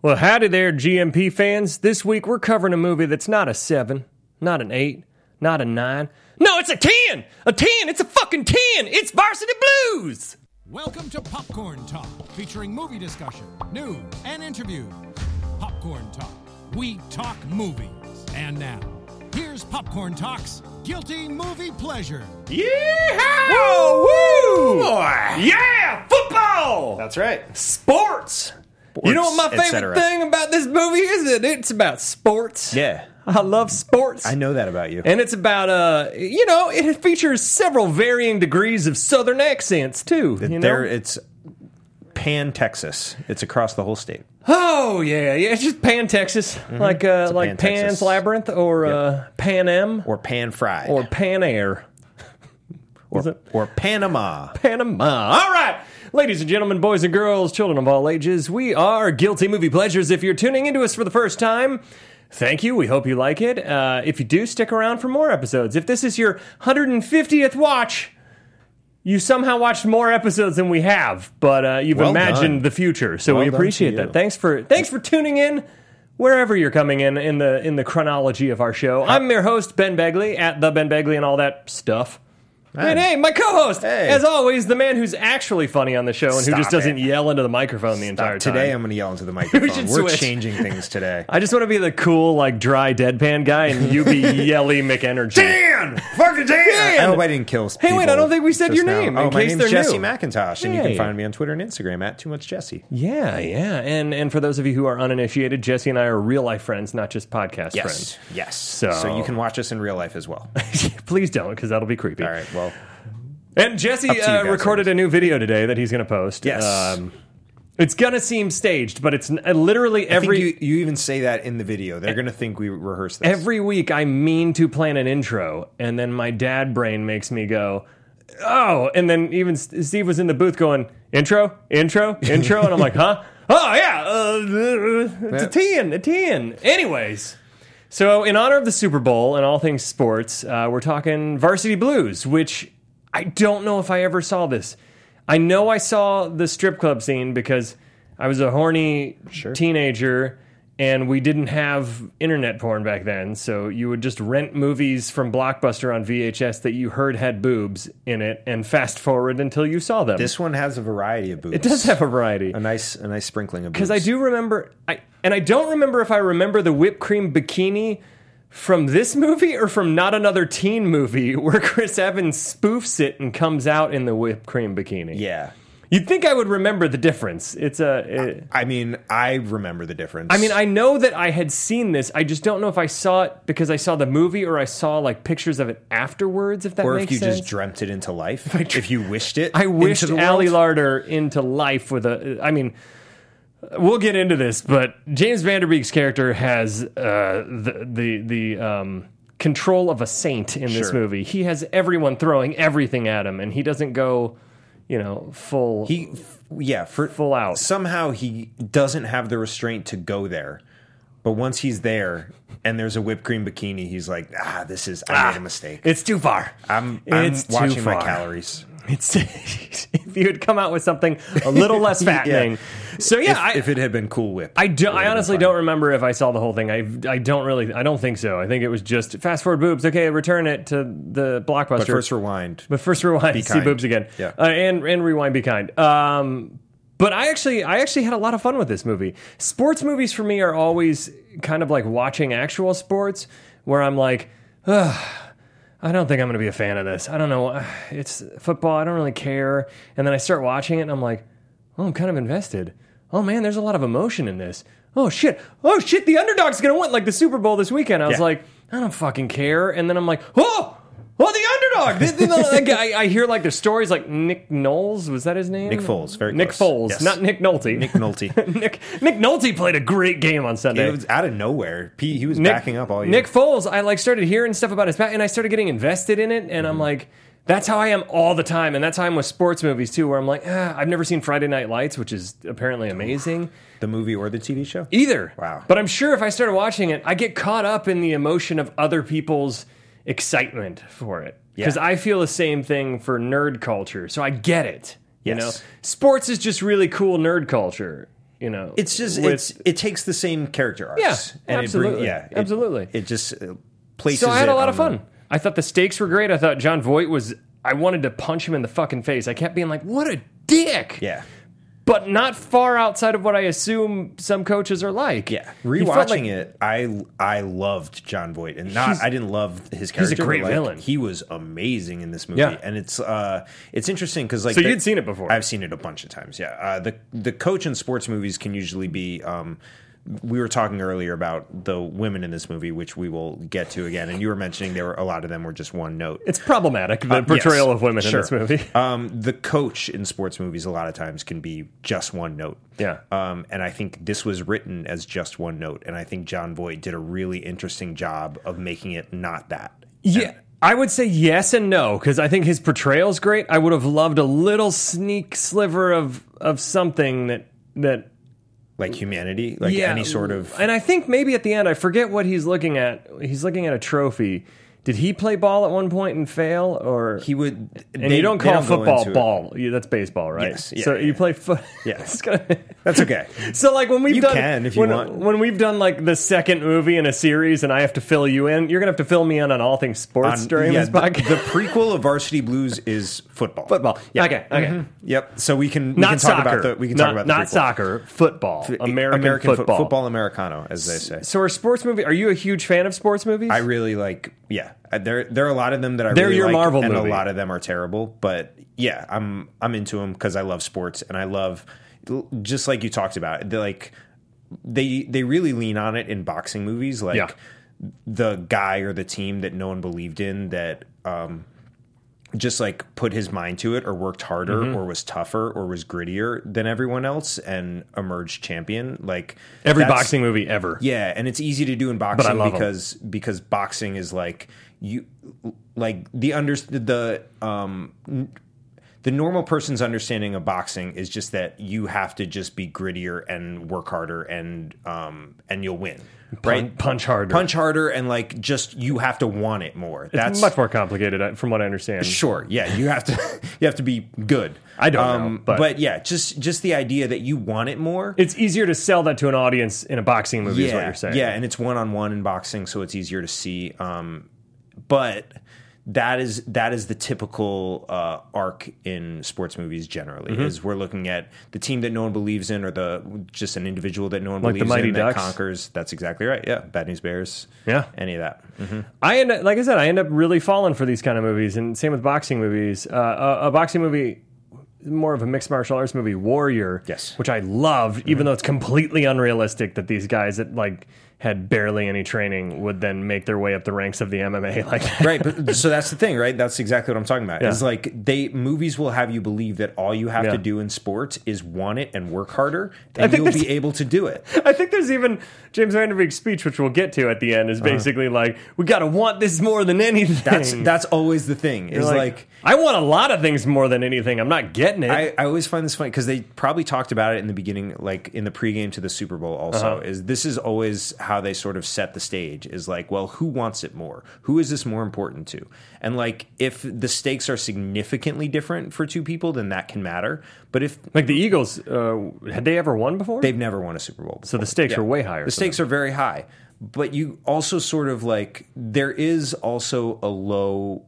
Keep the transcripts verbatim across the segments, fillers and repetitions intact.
Well, howdy there, G M P fans. This week we're covering a movie that's not a seven, not an eight, not a nine. No, it's a ten! A ten! It's a fucking ten! It's Varsity Blues! Welcome to Popcorn Talk, featuring movie discussion, news, and interviews. Popcorn Talk. We talk movies. And now, here's Popcorn Talk's Guilty Movie Pleasure. Yeehaw! Woo! Woo! Yeah! Football! That's right. Sports! Sports, you know what my favorite et thing about this movie is? That it's about sports. Yeah. I love sports. I know that about you. And it's about, uh, you know, it features several varying degrees of Southern accents, too. You know? There, it's pan-Texas. It's across the whole state. Oh, yeah. Yeah, it's just Pan-Texas. Mm-hmm. Like uh, like Pan-Texas. Pan's Labyrinth or Yep. uh, Pan Am. Or pan-fried. Or Pan Air. or, or Panama. Panama. All right. Ladies and gentlemen, boys and girls, children of all ages, we are Guilty Movie Pleasures. If you're tuning into us for the first time, thank you. We hope you like it. Uh, if you do, stick around for more episodes. If this is your one hundred fiftieth watch, you somehow watched more episodes than we have, but uh, you've Well imagined done. the future, so Well we done appreciate to that. you. Thanks for thanks for tuning in. Wherever you're coming in in the in the chronology of our show, I'm your host Ben Begley at the Ben Begley and all that stuff. And hey, my co-host, Hey. as always, the man who's actually funny on the show and who Stop just doesn't it. yell into the microphone the entire time. Today I'm going to yell into the microphone. should We're switch. changing things today. I just want to be the cool, like, dry deadpan guy, and you be yelly McEnergy. Dan! Fucking Dan! Dan! I hope I didn't kill Hey, wait, I don't think we said just your now. name, Oh, in my case name's they're Jesse new. McIntosh, and you Hey. can find me on Twitter and Instagram at Too Much Jesse. Yeah, yeah. And and for those of you who are uninitiated, Jesse and I are real-life friends, not just podcast Yes, friends. yes. So- so you can watch us in real life as well. Please don't, because that'll be creepy. All right, well... And Jesse Up to you uh, guys, recorded I a new video today that he's going to post. Yes. Um, it's going to seem staged, but it's n- uh, literally I every... think you, you even say that in the video. They're going to think we rehearsed this. Every week I mean to plan an intro, and then my dad brain makes me go, oh, and then even S- Steve was in the booth going, intro, intro, intro, and I'm like, huh? Oh, yeah, uh, it's a ten, a ten. Anyways, so in honor of the Super Bowl and all things sports, uh, we're talking Varsity Blues, which I don't know if I ever saw this. I know I saw the strip club scene because I was a horny Sure. teenager, and we didn't have internet porn back then, so you would just rent movies from Blockbuster on V H S that you heard had boobs in it, and fast forward until you saw them. This one has a variety of boobs. It does have a variety. a nice, a nice sprinkling of boobs. Because I do remember, I and I don't remember if I remember the whipped cream bikini from this movie or from Not Another Teen Movie, where Chris Evans spoofs it and comes out in the whipped cream bikini. Yeah. You'd think I would remember the difference. It's a. It, I mean, I remember the difference. I mean, I know that I had seen this. I just don't know if I saw it because I saw the movie or I saw like pictures of it afterwards. If that or makes if you sense. just dreamt it into life. If, you wished it, I wished into the Ali world. Larder into life with a. I mean, we'll get into this, but James Van Der Beek's character has uh, the the the um, control of a saint in this Sure. movie. He has everyone throwing everything at him, and he doesn't go, you know, full. He, yeah, for Full out. Somehow he doesn't have the restraint to go there. But once he's there and there's a whipped cream bikini, he's like, ah, this is, I made a mistake. It's too far. I'm, I'm It's too watching my far. calories. It's if you had come out with something a little less fattening. So yeah, if, I, if it had been Cool Whip. I, do, it would I have honestly been fine. don't remember if I saw the whole thing. I I don't really. I don't think so. I think it was just fast forward boobs. Okay, return it to the Blockbuster. But first rewind. But first rewind. Be See kind. boobs again. Yeah. Uh, and and rewind. Be kind. Um, but I actually I actually had a lot of fun with this movie. Sports movies for me are always kind of like watching actual sports, where I'm like, ugh. I don't think I'm going to be a fan of this. I don't know. It's football. I don't really care. And then I start watching it, and I'm like, oh, I'm kind of invested. Oh, man, there's a lot of emotion in this. Oh, shit. Oh, shit, the underdog's going to win. Like the Super Bowl this weekend. I was Yeah. like, I don't fucking care. And then I'm like, oh, oh, the underdog. This- this- like, I, I hear like the stories like Nick Knowles. Was that his name? Nick Foles. Very Nick close. Foles. Yes. Not Nick Nolte. Nick Nolte. Nick, Nick Nolte played a great game on Sunday. It was out of nowhere. He, he was Nick, backing up all year. Nick Foles, I like started hearing stuff about his back, and I started getting invested in it, and Mm-hmm. I'm like, that's how I am all the time, and that's how I'm with sports movies too, where I'm like, ah, I've never seen Friday Night Lights, which is apparently amazing. The movie or the T V show? Either. Wow. But I'm sure if I started watching it, I get caught up in the emotion of other people's excitement for it. Because Yeah. I feel the same thing for nerd culture, so I get it. You Yes. know, sports is just really cool nerd culture. you know, It's just with- it's it takes the same character arcs. Yeah, and absolutely. It bring, yeah, it- Absolutely. It, just uh, places. So I had it a lot on of fun. the- I thought the stakes were great. I thought John Voight was. I wanted to punch him in the fucking face. I kept being like, "What a dick!" Yeah, but not far outside of what I assume some coaches are like. yeah. He Rewatching felt like- it, I I loved John Voight, and not He's- I didn't love his a character. great but, like, villain. He was amazing in this movie, Yeah. and it's uh it's interesting because like So the- you'd seen it before. I've seen it a bunch of times. Yeah, uh, the the coach in sports movies can usually be. Um, we were talking earlier about the women in this movie, which we will get to again, and you were mentioning there were a lot of them were just one note. It's problematic, the Uh, portrayal yes, of women sure. in this movie. Um, the coach in sports movies a lot of times can be just one note. Yeah. Um, and I think this was written as just one note, and I think John Voight did a really interesting job of making it not that. Yeah. I would say yes and no, because I think his portrayal's great. I would have loved a little sneak sliver of, of something that that Like humanity, like yeah, any sort of. And I think maybe at the end, I forget what he's looking at. He's looking at a trophy. Did he play ball at one point and fail, or He would, And you don't call football ball. You, that's baseball, right? Yes, yeah, so yeah, you yeah. play foot. Yeah. It's gonna- That's okay. So like when we've You done can if you when, want. when we've done like the second movie in a series and I have to fill you in, you're gonna have to fill me in on all things sports On- during yeah, this the, podcast. the prequel of Varsity Blues is football. Football. Yeah. Okay. Okay. Yep. So we can we Not can talk soccer. about the we can not, talk about the not prequel. soccer. Football. American, American fo- football. football Americano, as they say. So are sports movie? Are you a huge fan of sports movies? I really like, yeah. Uh, There, there are a lot of them that I They're really your like, Marvel and movie. a lot of them are terrible. But yeah, I'm, I'm into them because I love sports and I love, just like you talked about, they like they, they really lean on it in boxing movies, like Yeah. the guy or the team that no one believed in that, um, just like put his mind to it or worked harder Mm-hmm. or was tougher or was grittier than everyone else and emerged champion. Like Every that's- boxing movie ever. yeah, and it's easy to do in I boxing love 'em. because because boxing is like you like the under the um n- the normal person's understanding of boxing is just that you have to just be grittier and work harder and um and you'll win. Right? punch harder. Punch harder and like just you have to want it more. It's That's much more complicated, uh, from what I understand. Sure, yeah, you have to you have to be good. I don't know, but- but yeah, just just the idea that you want it more. It's easier to sell that to an audience in a boxing movie, is what you're saying. Yeah, and it's one on one in boxing, so it's easier to see. Um, but that is that is the typical uh, arc in sports movies generally. Mm-hmm. Is we're looking at the team that no one believes in, or the just an individual that no one Like the believes Mighty in Ducks? that conquers. That's exactly right. Yeah, Bad News Bears. Yeah. any of that. Mhm. I end up, like I said, I end up really falling for these kind of movies, and same with boxing movies. Uh, a, a boxing movie, more of a mixed martial arts movie, Warrior, Yes. which I loved, even though it's completely unrealistic that these guys that like had barely any training would then make their way up the ranks of the M M A like that. Right, but so that's the thing, right? That's exactly what I'm talking about. Yeah. Is like they movies will have you believe that all you have Yeah. to do in sports is want it and work harder, I and think you'll that's- be able to do it. I think there's even James Van Der Beek's speech, which we'll get to at the end, is basically like, we got to want this more than anything. That's that's always the thing. Is You're like I want a lot of things more than anything. I'm not getting it. I, I always find this funny because they probably talked about it in the beginning, like in the pregame to the Super Bowl. Also, Uh-huh. is this is always how they sort of set the stage? Is like, well, who wants it more? Who is this more important to? And like, if the stakes are significantly different for two people, then that can matter. But if like the Eagles, uh, had they ever won before? they've never won a Super Bowl, before. So the stakes are way higher The for stakes are very high, but you also sort of like there is also a low.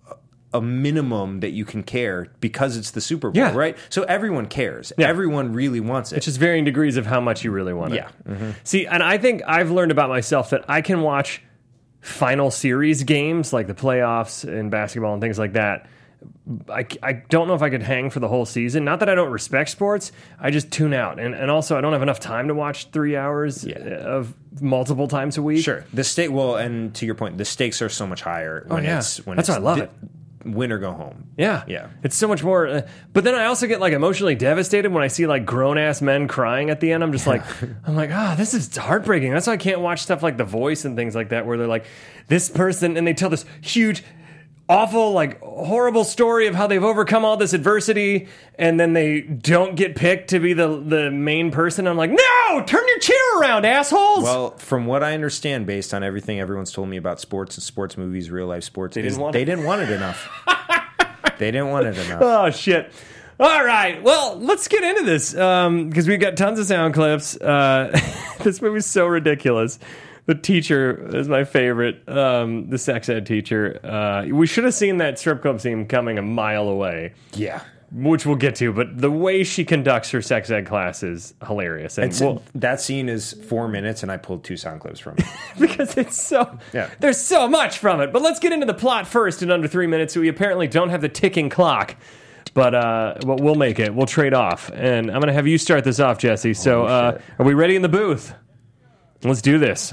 A minimum that you can care because it's the Super Bowl, Yeah. right? So everyone cares. Yeah. Everyone really wants it. It's just varying degrees of how much you really want it. Yeah. Mm-hmm. See, and I think I've learned about myself that I can watch final series games like the playoffs in basketball and things like that. I, I don't know if I could hang for the whole season. Not that I don't respect sports. I just tune out. And, and also, I don't have enough time to watch three hours Yeah. of multiple times a week. Sure. The stake. Well, and to your point, the stakes are so much higher when yeah. it's when That's it's why I love di- it. Win or go home. Yeah. Yeah. It's so much more. Uh, but then I also get like emotionally devastated when I see like grown ass men crying at the end. I'm just like, I'm like, ah, this is heartbreaking. That's why I can't watch stuff like The Voice and things like that where they're like, this person, and they tell this huge, awful, like horrible story of how they've overcome all this adversity, and then they don't get picked to be the, the main person. I'm like, no, turn your chair around, assholes. Well, from what I understand, based on everything everyone's told me about sports and sports movies, real life sports, They didn't is want they it. didn't want it enough. They didn't want it enough. oh, shit. All right. Well, let's get into this because we've got tons of sound clips. Uh, this movie's so ridiculous. The teacher is my favorite. Um, the sex ed teacher. Uh, we should have seen that strip club scene coming a mile away. Yeah. Which we'll get to, but the way she conducts her sex ed class is hilarious. And It's, we'll, that scene is four minutes, and I pulled two sound clips from it. because it's so Yeah. there's so much from it. But let's get into the plot first in under three minutes. We apparently don't have the ticking clock, but uh, but we'll make it. We'll trade off, and I'm gonna have you start this off, Jesse. So, uh, shit. are we ready in the booth? Let's do this.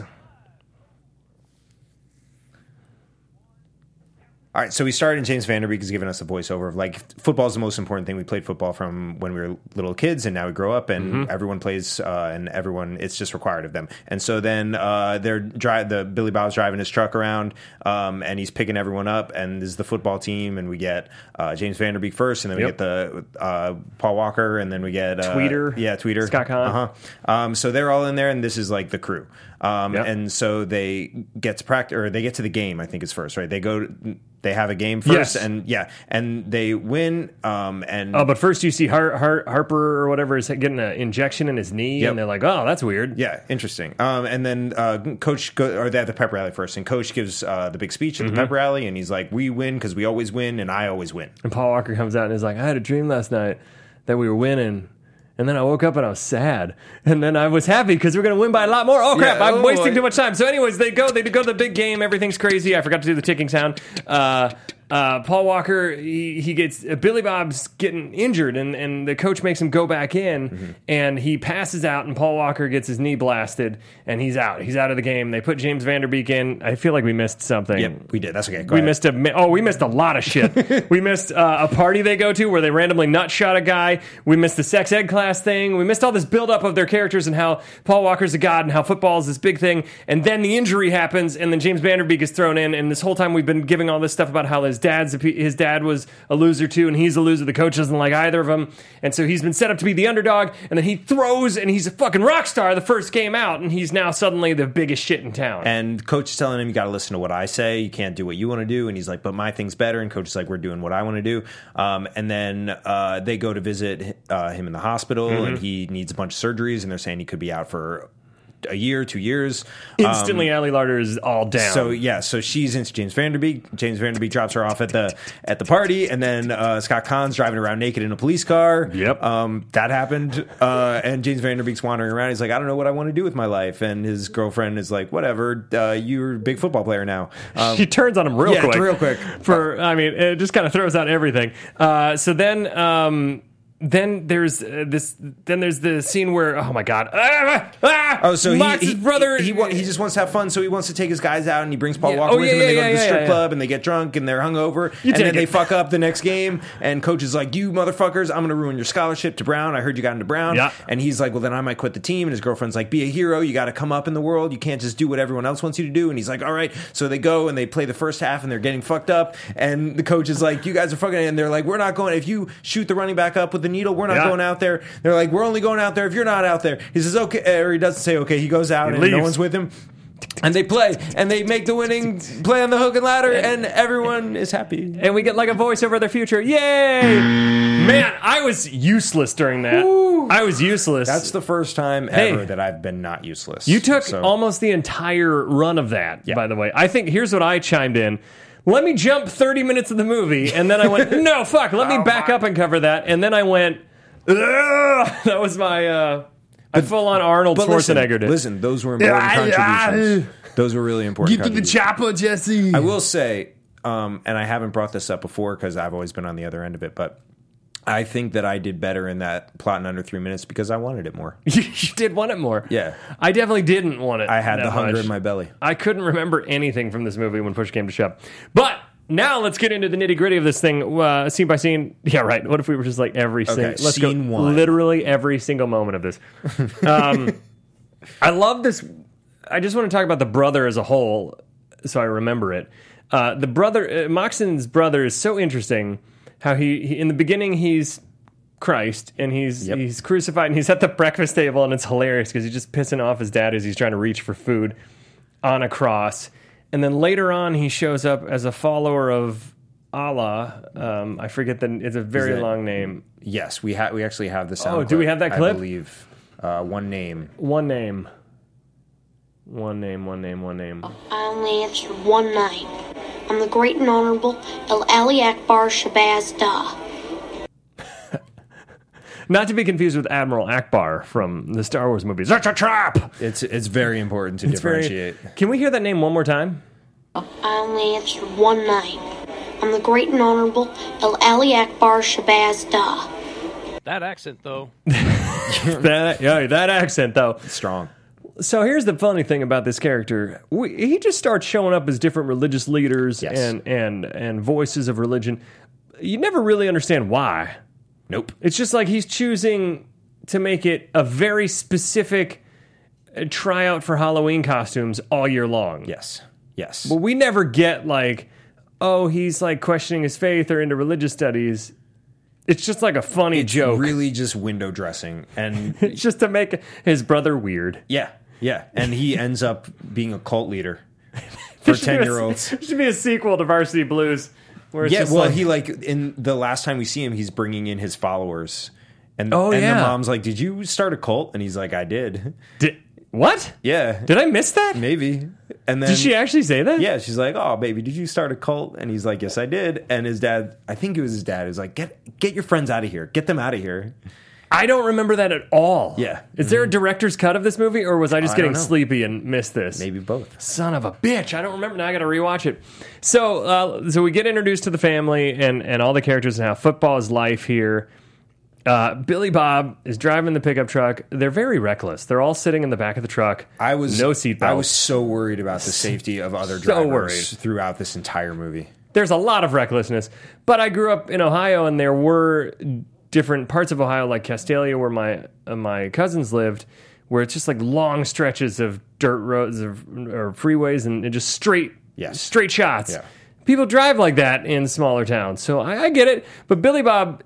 All right, so we started, and James Vanderbeek has given us a voiceover of like football is the most important thing. We played football from when we were little kids, and now we grow up, and Mm-hmm. everyone plays, uh, and everyone it's just required of them. And so then uh, they're drive the Billy Bob's driving his truck around, um, and he's picking everyone up, and this is the football team, and we get uh, James Vanderbeek first, and then we Yep. get the uh, Paul Walker, and then we get uh, Tweeter. yeah, Tweeter, Scott Conn. uh huh. Um, so they're all in there, and this is like the crew. Um, Yep. And so they get to practice, or they get to the game. I think it's first, right? They go, they have a game first, Yes. and yeah, and they win. Um, and Oh, but first you see Har- Har- Harper or whatever is getting an injection in his knee, Yep. and they're like, "Oh, that's weird." yeah, interesting. Um, and then uh, coach, go, or they have the pep rally first, and coach gives uh, the big speech at Mm-hmm. the pep rally, and he's like, "We win because we always win, and I always win." And Paul Walker comes out and is like, "I had a dream last night that we were winning." And then I woke up and I was sad. And then I was happy because we're going to win by a lot more. Oh, crap. Yeah, I'm oh, wasting boy. too much time. So anyways, they go. They go to the big game. Everything's crazy. I forgot to do the ticking sound. Uh, uh, Paul Walker, he, he gets... Uh, Billy Bob's getting injured, and, and the coach makes him go back in, Mm-hmm. and he passes out, and Paul Walker gets his knee blasted, and he's out. He's out of the game. They put James Vanderbeek in. I feel like we missed something. Yep, we did. That's okay. Go We ahead. missed a mi- oh, we missed a lot of shit. We missed uh, a party they go to where they randomly nut shot a guy. We missed the sex ed class thing. We missed all this build up of their characters and how Paul Walker's a god and how football is this big thing. And then the injury happens, and then James Vanderbeek is thrown in. And this whole time we've been giving all this stuff about how his dad's a, pe- his dad was a loser too, and he's a loser. The coach doesn't like either of them, and so he's been set up to be the underdog. And then he throws, and he's a fucking rock star the first game out, and he's now suddenly the biggest shit in town. And coach is telling him, you got to listen to what I say. You can't do what you want to do. And he's like, but my thing's better. And coach is like, we're doing what I want to do. Um, and then uh, they go to visit uh, him in the hospital, Mm-hmm. and he needs a bunch of surgeries. And they're saying he could be out for a year, two years. Instantly, Ali Larter is all down. So yeah, so she's into James Vanderbeek. James Vanderbeek drops her off at the at the party, and then uh, Scott Conn's driving around naked in a police car. Yep. um, that happened. Uh, and James Vanderbeek's wandering around. He's like, I don't know what I want to do with my life. And his girlfriend is like, whatever. Uh, you're a big football player now. Um, she turns on him real yeah, quick. real quick. For I mean, it just kind of throws out everything. Uh, so then, um, then there's uh, this. Then there's the scene where, oh my god, ah, ah, Oh, so he, Mox's he brother. he, he, wa- he just wants to have fun, so he wants to take his guys out, and he brings Paul Yeah. Walker Oh, with yeah, him, and they yeah, go to the yeah, strip yeah, club, and they get drunk, and they're hungover, You and take then they it. fuck up the next game, and coach is like, you motherfuckers, I'm going to ruin your scholarship to Brown. I heard you got into Brown. Yeah. And he's like, well, then I might quit the team, and his girlfriend's like, be a hero, you got to come up in the world, you can't just do what everyone else wants you to do, and he's like, all right, so they go, and they play the first half, and they're getting fucked up, and the coach is like, you guys are fucking, and they're like, we're not going, if you shoot the running back up with the needle, we're not Yeah. going out there. They're like, we're only going out there if you're not out there. He says, okay, or he doesn't say okay, he goes out, He and leaves. no one's with him. And they play, and they make the winning play on the hook and ladder, and everyone is happy. And we get like a voiceover of their future. Yay! Man, I was useless during that. Woo. I was useless. That's the first time Hey. ever that I've been not useless. You took So- almost the entire run of that, Yeah. by the way. I think here's what I chimed in. Let me jump thirty minutes of the movie, and then I went, no, fuck, let me Oh, back my. up and cover that. And then I went, ugh. That was my, uh, I full on Arnold But listen, Schwarzenegger did. listen, those were important Yeah, yeah. contributions. Those were really important contributions. chopper, Jesse. I will say, um, and I haven't brought this up before because I've always been on the other end of it, but I think that I did better in that plot in under three minutes because I wanted it more. You did want it more. Yeah. I definitely didn't want it. I had that the hunger much. in my belly. I couldn't remember anything from this movie when push came to shove. But now let's get into the nitty gritty of this thing, uh, scene by scene. Yeah, right. What if we were just like every single? Okay, Let's scene go one. literally every single moment of this. Um, I love this. I just want to talk about the brother as a whole, so I remember it. Uh, the brother, uh, Moxon's brother, is so interesting. How he, he in the beginning he's Christ and he's Yep. he's crucified and he's at the breakfast table and it's hilarious because he's just pissing off his dad as he's trying to reach for food on a cross. And then later on, he shows up as a follower of Allah. Um, I forget the. It's a very that- long name. Yes, we have. We actually have the sound. Oh, do we have that I clip? believe uh, one name. One name. One name. One name. One name. I only answered one name. I'm the Great and Honorable El Ali Akbar Shabazz Da. Not to be confused with Admiral Akbar from the Star Wars movies. That's a trap. It's it's very important to It's very- differentiate. Can we hear that name one more time? I only answered one name. I'm the Great and Honorable El Ali Akbar Shabazz Da. That accent, though. that yeah, that accent though. Strong. So here's the funny thing about this character: we, he just starts showing up as different religious leaders Yes. and and and voices of religion. You never really understand why. Nope. It's just like he's choosing to make it a very specific uh, tryout for Halloween costumes all year long. Yes. Yes. But we never get like, oh, he's like questioning his faith or into religious studies. It's just like a funny it's joke. really just window dressing, and It's just to make his brother weird. yeah, yeah, and he ends up being a cult leader for ten year olds. There should be a sequel to Varsity Blues. Where it's Yeah, just well, like, he like in the last time we see him, he's bringing in his followers, and Oh, and yeah. the mom's like, "Did you start a cult?" And he's like, "I did." Did, what? Yeah, Did I miss that? maybe. And then Did she actually say that? Yeah, she's like, "Oh, baby, did you start a cult?" And he's like, "Yes, I did." And his dad, I think it was his dad, was like, "Get get your friends out of here. Get them out of here." I don't remember that at all. Yeah. Is there a director's cut of this movie, or was I just I getting don't know. sleepy and missed this? Maybe both. Son of a bitch! I don't remember now. I got to rewatch it. So, uh, so we get introduced to the family and and all the characters and how football is life here. Uh, Billy Bob is driving the pickup truck. They're very reckless. They're all sitting in the back of the truck. I was no seatbelts. I was so worried about the safety of other So drivers worried. throughout this entire movie. There's a lot of recklessness. But I grew up in Ohio, and there were different parts of Ohio, like Castalia, where my uh, my cousins lived, where it's just like long stretches of dirt roads of, or freeways, and, and just straight, Yes. straight shots. Yeah. People drive like that in smaller towns, so I, I get it. But Billy Bob,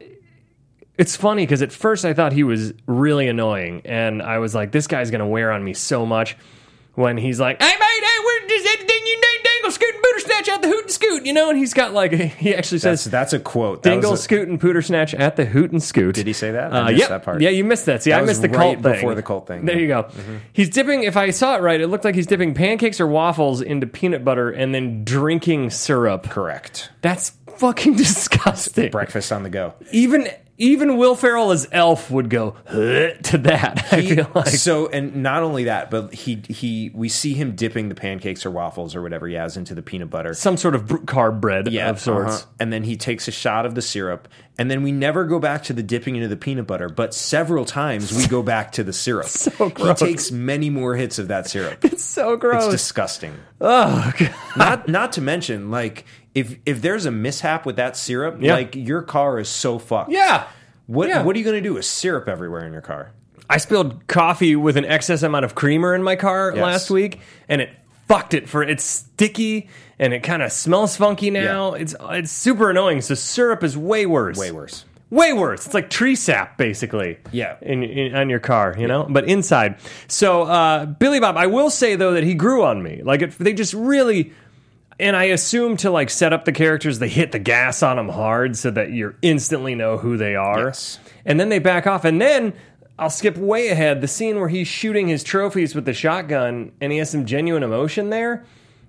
it's funny because at first I thought he was really annoying, and I was like, this guy's gonna wear on me so much. When he's like, hey, mate, hey, where does that thing you name dangle, scoot, and booter snatch at the hoot and scoot, you know? And he's got like, he actually That's says, that's a quote. That dingle, was a- scoot, and pooter snatch at the hoot and scoot. Did he say that? I Uh, missed yep. that part. Yeah, you missed that. See, That I was missed the right cult thing. before the cult thing, There yeah. you go. Mm-hmm. He's dipping, if I saw it right, it looked like he's dipping pancakes or waffles into peanut butter and then drinking syrup. Correct. That's fucking disgusting. Breakfast on the go. Even even Will Ferrell as Elf would go "Huh," to that. I He- feel like so, and not only that, but he he we see him dipping the pancakes or waffles or whatever he has into the peanut butter. some sort of br- carb bread Yeah, of sorts. uh-huh. And then he takes a shot of the syrup, and then we never go back to the dipping into the peanut butter, but several times we go back to the syrup. So He gross. takes many more hits of that syrup. It's so gross. It's disgusting. oh god. Not not to mention, like, if if there's a mishap with that syrup, Yeah. like your car is so fucked. Yeah. What Yeah. what are you going to do with syrup everywhere in your car? I spilled coffee with an excess amount of creamer in my car Yes. last week, and it fucked it for it's sticky and it kind of smells funky now. Yeah. It's it's super annoying. So syrup is way worse. Way worse. Way worse. It's like tree sap, basically. Yeah. In, in on your car, you know, but inside. So uh, Billy Bob, I will say though that he grew on me. Like it, they just really. And I assume to like set up the characters, they hit the gas on them hard so that you instantly know who they are. Yes. And then they back off. And then I'll skip way ahead. The scene where he's shooting his trophies with the shotgun and he has some genuine emotion there.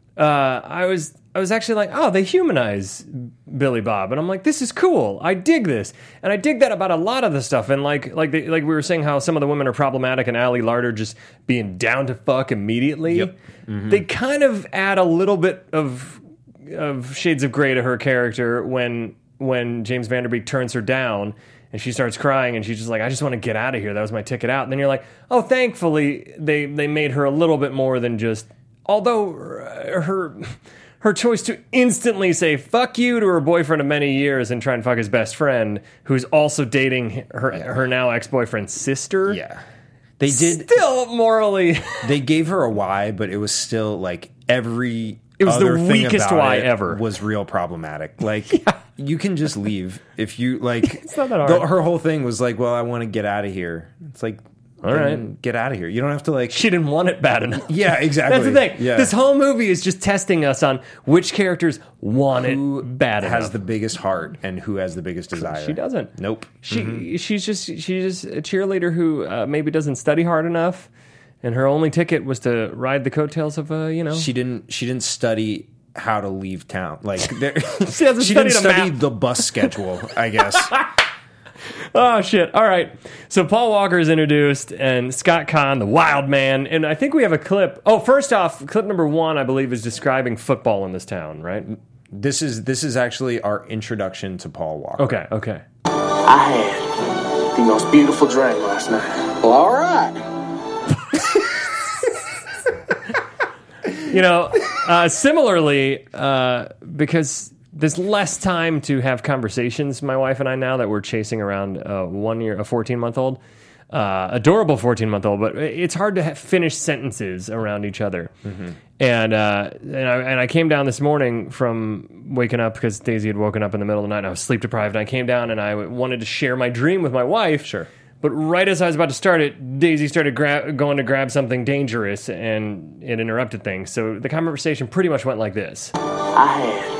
Uh, I was I was actually like, oh, they humanize Billy Bob, and I'm like, this is cool. I dig this, and I dig that about a lot of the stuff. And like like they, like we were saying, how some of the women are problematic, and Ali Larder just being down to fuck immediately. Yep. Mm-hmm. They kind of add a little bit of of shades of gray to her character when when James Vanderbeek turns her down. And she starts crying, and she's just like, I just want to get out of here. That was my ticket out. And then you're like, oh, thankfully, they, they made her a little bit more than just... Although her her choice to instantly say, fuck you to her boyfriend of many years and try and fuck his best friend, who's also dating her, her now ex-boyfriend's sister. Yeah. They did. Still morally... They gave her a why, but it was still like every... It was the other thing weakest about why it ever. Was real problematic. Like you can just leave if you like. It's not that hard. the- her whole thing was like, "Well, I want to get out of here." It's like, All then right. get out of here. You don't have to like. She didn't want it bad enough. Yeah, exactly. That's the thing. Yeah. This whole movie is just testing us on which characters want Who it bad has enough. the biggest heart and who has the biggest desire? She doesn't. Nope. She she's just she's just a cheerleader who uh, maybe doesn't study hard enough, and her only ticket was to ride the coattails of uh, you know. She didn't. She didn't study how to leave town. Like there, She hasn't she didn't studied a study map. the bus schedule. I guess. Oh shit! All right, so Paul Walker is introduced, and Scott Conn, the Wild Man, and I think we have a clip. Oh, first off, clip number one, I believe, is describing football in this town, right? This is this is actually our introduction to Paul Walker. Okay, okay. I had the most beautiful dream last night. Well, all right. You know, uh, similarly, uh, because there's less time to have conversations, my wife and I, now that we're chasing around a one year, a fourteen month old, uh, adorable fourteen month old, but it's hard to have finish sentences around each other. Mm-hmm. And uh, and I, and I came down this morning from waking up because Daisy had woken up in the middle of the night and I was sleep deprived. And I came down and I wanted to share my dream with my wife. Sure. But right as I was about to start it, Daisy started gra- going to grab something dangerous, and it interrupted things. So the conversation pretty much went like this. I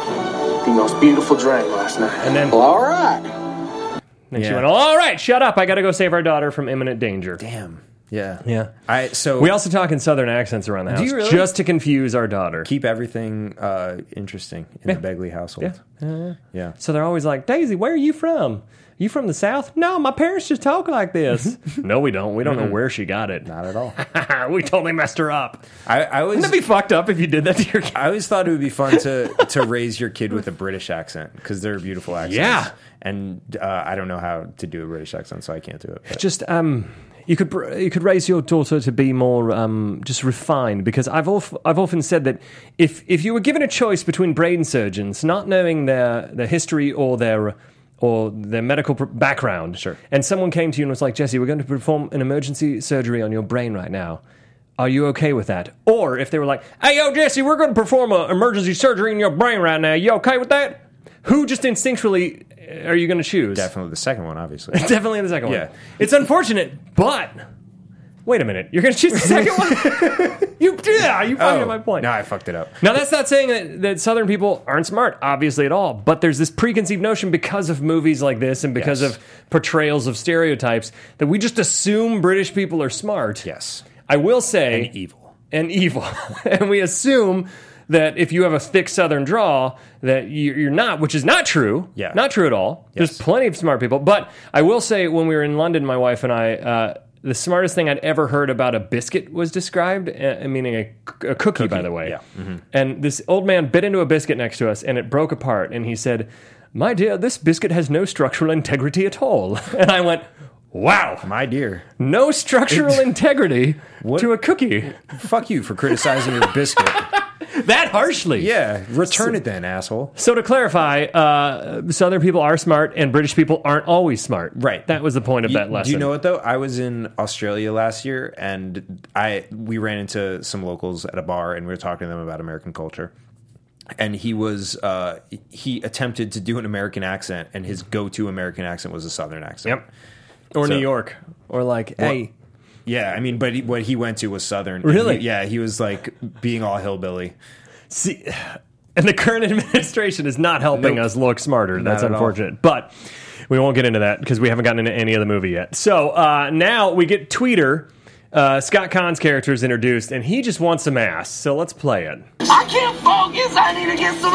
had the most beautiful dream last night. And then, Well, all right. then she Yeah. went, all right, shut up. I got to go save our daughter from imminent danger. Damn. Yeah. Yeah. I so We also talk in southern accents around the house you really? just to confuse our daughter. keep everything uh, interesting in the Begley household. Yeah. Yeah. So they're always like, Daisy, where are you from? You from the South? No, my parents just talk like this. No, we don't. We don't know where she got it. Not at all. We totally messed her up. I, I always Wouldn't it be fucked up if you did that to your kid? I always thought it would be fun to to raise your kid with a British accent because they're beautiful accents. Yeah. And uh, I don't know how to do a British accent, so I can't do it. But. Just um, you could br- you could raise your daughter to be more um, just refined, because I've of, I've often said that if if you were given a choice between brain surgeons, not knowing their their history or their or their medical pr- background, Sure. and someone came to you and was like, Jesse, we're going to perform an emergency surgery on your brain right now. Are you okay with that? Or if they were like, hey, yo, Jesse, we're going to perform an emergency surgery in your brain right now. You okay with that? Who just instinctually are you going to choose? Definitely the second one, obviously. Definitely the second Yeah. one. It's unfortunate, but wait a minute. You're going to choose the second one? You yeah, you fucked up my point. No, I fucked it up. Now, that's not saying that, that Southern people aren't smart, obviously, at all. But there's this preconceived notion because of movies like this and because Yes. of portrayals of stereotypes that we just assume British people are smart. Yes. I will say... And evil. And evil. And we assume that if you have a thick Southern drawl, that you- you're not, which is not true. Yeah. Not true at all. Yes. There's plenty of smart people. But I will say, when we were in London, my wife and I... Uh, the smartest thing I'd ever heard about a biscuit was described, uh, meaning a, a cookie, by the way. yeah. Mm-hmm. And this old man bit into a biscuit next to us, and it broke apart. And he said, my dear, this biscuit has no structural integrity at all. And I went, wow, My dear. no structural integrity What? to a cookie. Fuck you for criticizing your biscuit. That harshly. Yeah. Return it then, asshole. So to clarify, uh, Southern people are smart, and British people aren't always smart. Right. That was the point of You- that lesson. Do you know what though? I was in Australia last year, and I we ran into some locals at a bar, and we were talking to them about American culture. And he was uh, he attempted to do an American accent, and his go-to American accent was a Southern accent. Yep. Or So- New York. Or like, hey. Yeah, I mean, but he, what he went to was Southern. Really? And he- yeah, he was like being all hillbilly. See, and the current administration is not helping Nope. us look smarter. That's at all. unfortunate. But we won't get into that because we haven't gotten into any of the movie yet. So uh, now we get Tweeter. Uh, Scott Conn's character is introduced, and he just wants some ass. So let's play it. I can't focus. I need to get some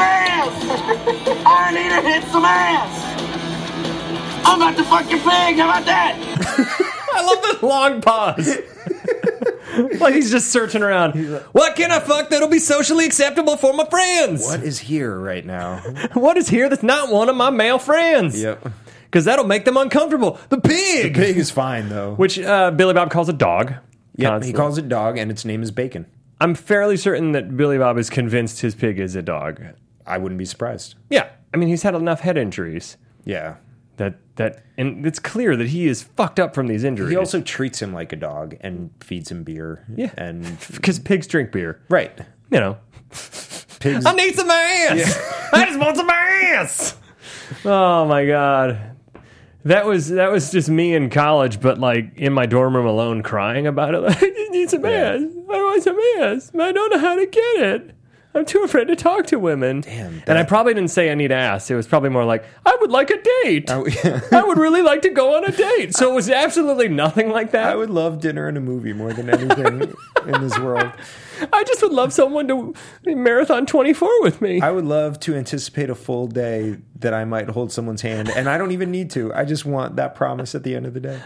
ass. I need to hit some ass. I'm about to fuck your pig. How about that? I love this long pause. Like he's just searching around. What can I fuck that'll be socially acceptable for my friends? What is here right now? What is here that's not one of my male friends? Yep. Because that'll make them uncomfortable. The pig! Pig is fine though. Which uh, Billy Bob calls a dog. Yeah, he constantly. calls it dog, and its name is Bacon. I'm fairly certain that Billy Bob is convinced his pig is a dog. I wouldn't be surprised. Yeah. I mean, he's had enough head injuries Yeah. that, that and it's clear that he is fucked up from these injuries. He also treats him like a dog and feeds him beer. Yeah. And Because pigs drink beer. right. You know. Pigs. I need some ass! I just want some ass! Oh, my God. That was that was just me in college, but like in my dorm room alone, crying about it. Like, I just need some ass. I want some ass. But I don't know how to get it. I'm too afraid to talk to women. Damn, and I that- probably didn't say I need ass. It was probably more like, I would like a date. Oh, yeah. I would really like to go on a date. So it was absolutely nothing like that. I would love dinner and a movie more than anything in this world. I just would love someone to marathon twenty-four with me. I would love to anticipate a full day that I might hold someone's hand, and I don't even need to. I just want that promise at the end of the day.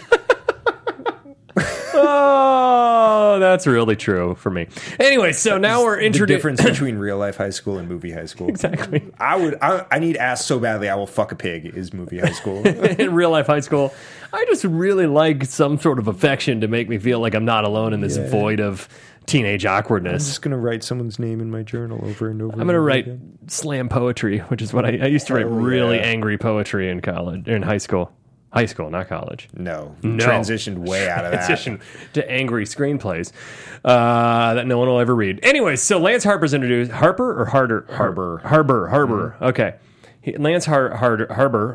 Oh, that's really true for me. Anyway, so now we're The introduced. difference between real life high school and movie high school. Exactly. I would. I, I need ass so badly. I will fuck a pig. Is movie high school? In real life high school, I just really like some sort of affection to make me feel like I'm not alone in this Yeah. void of teenage I'm awkwardness. just gonna write someone's name in my journal over and over. I'm going to write slam poetry, which is what I, I used to write Hell really yeah. angry poetry in college, in high school. High school, not college. No, No. transitioned way out of that. Transition to angry screenplays uh, that no one will ever read. Anyway, so Lance Harper's introduced. Harper or Harder? Harbor. Harbor. Harbor. Okay. He, Lance Har- Harder, Harbor.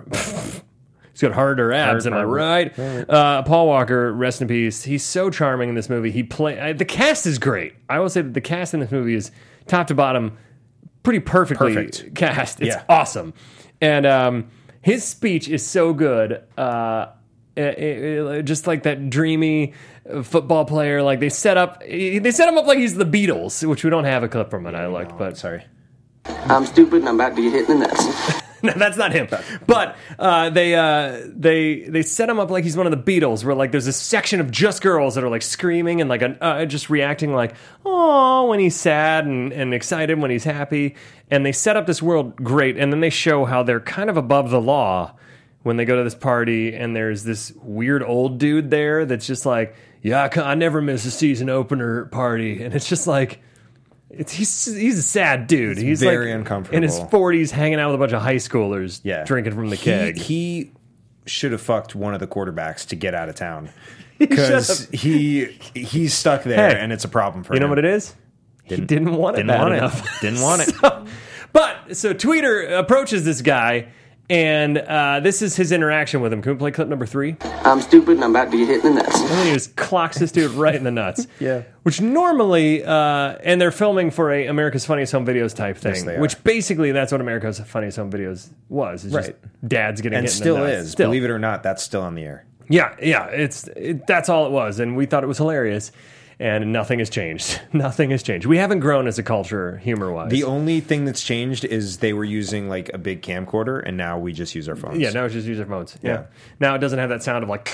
He's got harder abs, am I Harbor. right? Uh, Paul Walker, rest in peace. He's so charming in this movie. He play uh, the cast is great. I will say that the cast in this movie is top to bottom pretty perfectly Perfect. cast. It's Yeah. awesome, and um, his speech is so good. Uh, it- it- just like that dreamy football player. Like they set up, they set him up like he's the Beatles, which we don't have a clip from it. I liked, but Sorry. I'm stupid and I'm about to get hit in the nuts. no, that's not him. But uh, they uh, they they set him up like he's one of the Beatles, where like there's a section of just girls that are like screaming and like uh, just reacting like oh when he's sad and, and excited when he's happy, and they set up this world great, and then they show how they're kind of above the law when they go to this party, and there's this weird old dude there that's just like yeah I, ca- I never miss a season opener party, and it's just like. It's, he's he's a sad dude. He's very like uncomfortable. in his forties, hanging out with a bunch of high schoolers, Yeah, drinking from the He- keg. He, should have fucked one of the quarterbacks to get out of town should've. because he he's stuck there, Hey, and it's a problem for you him. know what it is? he didn't want it Didn't bad want enough. it. Didn't want it. So- but so Tweeter approaches this guy, and uh, this is his interaction with him. Can we play clip number three? I'm stupid and I'm about to get hit in the nuts. And then he just clocks this dude right in the nuts. Yeah. Which normally, uh, and they're filming for a America's Funniest Home Videos type thing. Yes, they are. Which basically that's what America's Funniest Home Videos was. It's just Right. dads getting And hit still in the nuts. is. Still. Believe it or not, that's still on the air. Yeah, yeah, it's it, that's all it was, and we thought it was hilarious, and nothing has changed. Nothing has changed. We haven't grown as a culture, humor wise. The only thing that's changed is they were using like a big camcorder, and now we just use our phones. yeah, now it's just user phones. Yeah. Yeah. Now it doesn't have that sound of like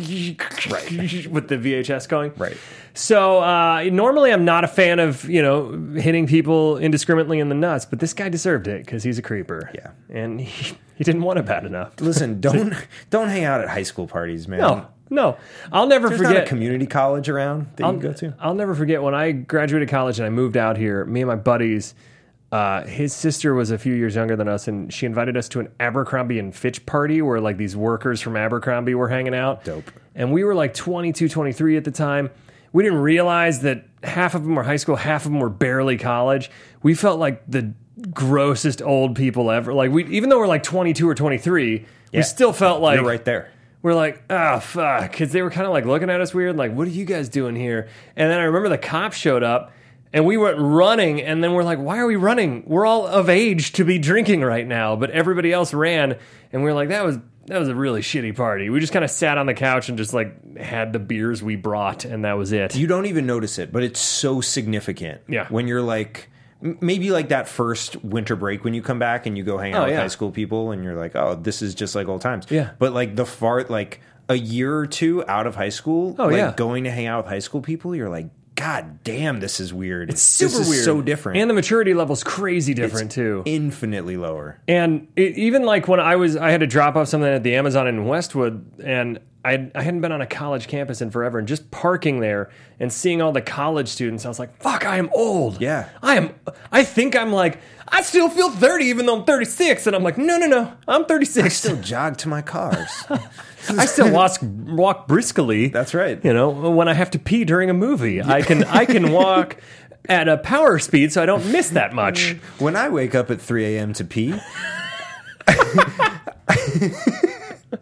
with the V H S going. Right. So uh, normally I'm not a fan of you know hitting people indiscriminately in the nuts, but this guy deserved it because he's a creeper. Yeah. and he, he didn't want it bad enough. Listen, don't don't hang out at high school parties, man. No, no, I'll never There's forget. not a community college around that I'll, you can go to. I'll never forget when I graduated college and I moved out here. Me and my buddies, uh, his sister was a few years younger than us, and she invited us to an Abercrombie and Fitch party where like these workers from Abercrombie were hanging out. Dope. And we were like twenty-two, twenty-three at the time. We didn't realize that half of them were high school, half of them were barely college. We felt like the grossest old people ever. Like we, even though we're like twenty-two or twenty-three, Yeah. we still felt like You're right there. we're like, oh, fuck. Because they were kind of like looking at us weird, like, what are you guys doing here? And then I remember the cops showed up and we went running. And then we're like, why are we running? We're all of age to be drinking right now. But everybody else ran. And we were like, that was that was a really shitty party. We just kind of sat on the couch and just like had the beers we brought. And that was it. You don't even notice it, but it's so significant. Yeah. When you're like, m- maybe like that first winter break when you come back and you go hang out Oh, with yeah. high school people and you're like, oh, this is just like old times. Yeah. But like the far, like a year or two out of high school, Oh, like yeah. going to hang out with high school people, you're like, God damn, this is weird. It's super this is weird. so different. And the maturity level's crazy different It's too. infinitely lower. And it, even like when I was, I had to drop off something at the Amazon in Westwood, and I I hadn't been on a college campus in forever, and just parking there and seeing all the college students, I was like, "Fuck, I am old." Yeah. I am. I think I'm like, I still feel thirty, even though I'm thirty-six, and I'm like, no, no, no, I'm thirty-six. Still jog to my cars. I still walk walk briskly. That's right. You know, when I have to pee during a movie, I can I can walk at a power speed, so I don't miss that much. When I wake up at three a.m. to pee,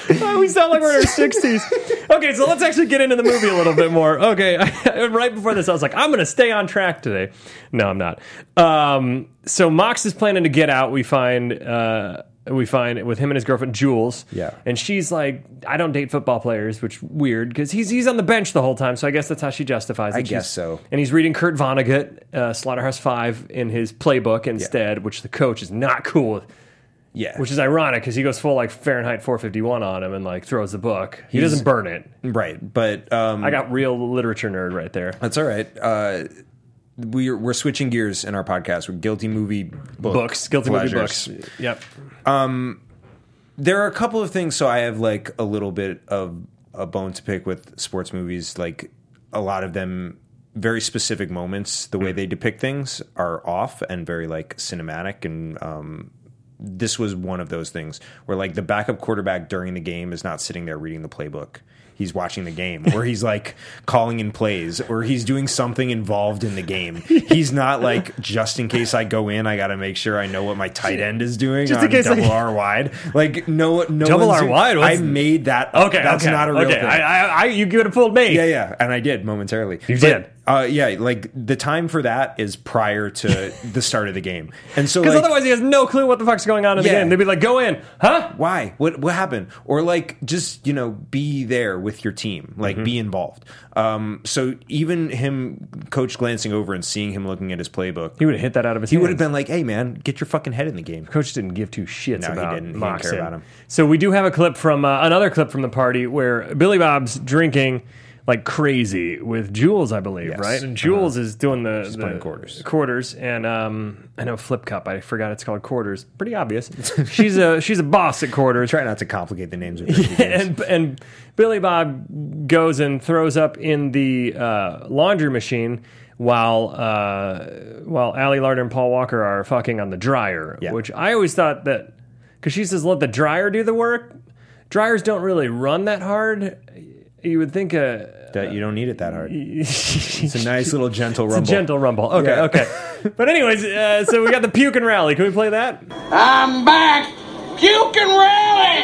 Oh, we sound like we're in our sixties. Okay, so let's actually get into the movie a little bit more. Okay, right before this, I was like, I'm going to stay on track today. No, I'm not. Um, so Mox is planning to get out. We find uh, we find with him and his girlfriend Jules. Yeah, and she's like, I don't date football players, which weird because he's he's on the bench the whole time. So I guess that's how she justifies it. I guess She's, so. And he's reading Kurt Vonnegut, uh, Slaughterhouse Five, in his playbook instead, yeah. which the coach is not cool with. Yeah, which is ironic because he goes full like Fahrenheit four fifty-one on him and like throws the book. He He's, doesn't burn it, right? But um, I got real literature nerd right there. That's all right. Uh, we're we're switching gears in our podcast. We're guilty movie book books, guilty pleasures. movie books. Yep. Um, there are a couple of things. So I have like a little bit of a bone to pick with sports movies. Like a lot of them, very specific moments. The way they depict things are off and very like cinematic and. Um, This was one of those things where, like, the backup quarterback during the game is not sitting there reading the playbook. He's watching the game, or he's like calling in plays, or he's doing something involved in the game. He's not like, just in case I go in, I got to make sure I know what my tight end is doing just on in case double I... R wide. Like, no, no, double R doing, wide. I made that. Okay, that's okay, not a real okay. thing. I, I, I, you could have fooled me. Yeah, yeah, and I did momentarily. You but, did. Uh, yeah, like the time for that is prior to the start of the game, and so because like, otherwise he has no clue what the fuck's going on in yeah. the game. They'd be like, "Go in, huh? Why? What? What happened?" Or like, just you know, be there with your team, like mm-hmm. be involved. Um, so even him, coach glancing over and seeing him looking at his playbook, he would have hit that out of his. He hands. would have been like, "Hey, man, get your fucking head in the game." Coach didn't give two shits no, about he didn't. He Moxon. didn't care about him. So we do have a clip from uh, another clip from the party where Billy Bob's drinking. Like crazy with Jules, I believe, yes. right? And Jules uh-huh. is doing the, She's the playing quarters, quarters, and um, I know Flip Cup. I forgot it's called quarters. Pretty obvious. she's a she's a boss at quarters. Try not to complicate the names of yeah, and and Billy Bob goes and throws up in the uh, laundry machine while uh, while Allie Larder and Paul Walker are fucking on the dryer. Yeah. Which I always thought that because she says let the dryer do the work. Dryers don't really run that hard. You would think a that you don't need it that hard. It's a nice little gentle rumble. It's a gentle rumble. Okay, yeah. okay. But anyways, uh, so we got the puke and rally. Can we play that? I'm back. Puke and rally.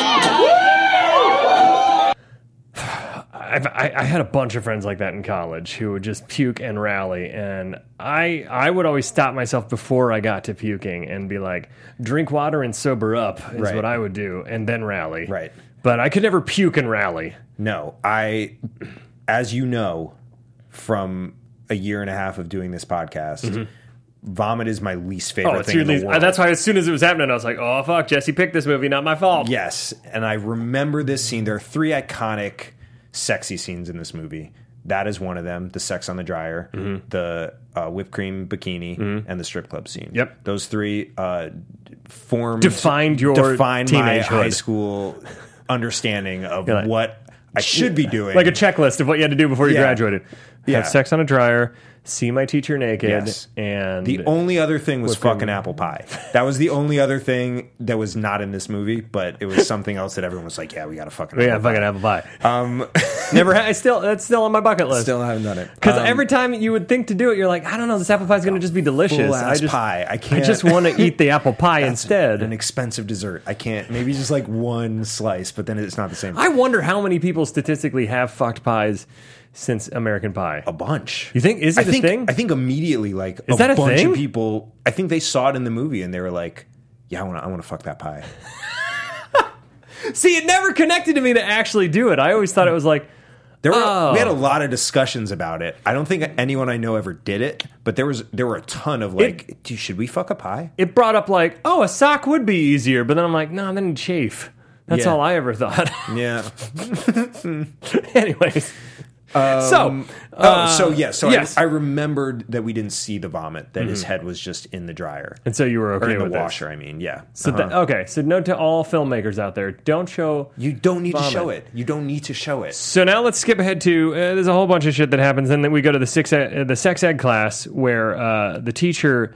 I've, I, I had a bunch of friends like that in college who would just puke and rally, and I I would always stop myself before I got to puking and be like, drink water and sober up is right. what I would do, and then rally. Right. But I could never puke and rally. No, I, as you know, from a year and a half of doing this podcast, mm-hmm. vomit is my least favorite oh, thing in the least, world. That's why as soon as it was happening, I was like, oh, fuck, Jesse picked this movie, not my fault. Yes, and I remember this scene. There are three iconic sexy scenes in this movie. That is one of them, the sex on the dryer, mm-hmm. the uh, whipped cream bikini, mm-hmm. and the strip club scene. Yep. Those three uh, formed... Defined your defined my teenagehood. high school understanding of like, what I should be doing. Like a checklist of what you had to do before you yeah. graduated. Yeah. Have sex on a dryer, see my teacher naked, yes. and... The only other thing was fucking cream. apple pie. That was the only other thing that was not in this movie, but it was something else that everyone was like, yeah, we got a fucking yeah, apple fucking pie. apple pie. Um, Never had... I still... That's still on my bucket list. Still haven't done it. Because um, every time you would think to do it, you're like, I don't know, this apple pie is going to just be delicious. Full-ass I just, pie. I can't... I just want to eat the apple pie instead. An expensive dessert. I can't... Maybe just like one slice, but then it's not the same. I wonder how many people statistically have fucked pies since American Pie. A bunch. You think? Is it I think, a thing? I think immediately, like, is a that a bunch thing? of people... I think they saw it in the movie and they were like, yeah, I want to I want to fuck that pie. See, it never connected to me to actually do it. I always thought it was like... There were, oh. We had a lot of discussions about it. I don't think anyone I know ever did it, but there was there were a ton of like, It- dude, should we fuck a pie? It brought up like, oh, a sock would be easier. But then I'm like, no, then it'd chafe. That's Yeah. all I ever thought. Yeah. Anyways. so, Oh, uh, so yeah. So yes. I, I remembered that we didn't see the vomit. That his head was just in the dryer and so you were or okay in the with washer. this. I mean, yeah. So Uh-huh. that, okay, so note to all filmmakers out there: don't show. You don't need vomit. to show it. You don't need to show it. So now let's skip ahead to uh, there's a whole bunch of shit that happens, and then we go to the six ed, uh, the sex ed class where uh, the teacher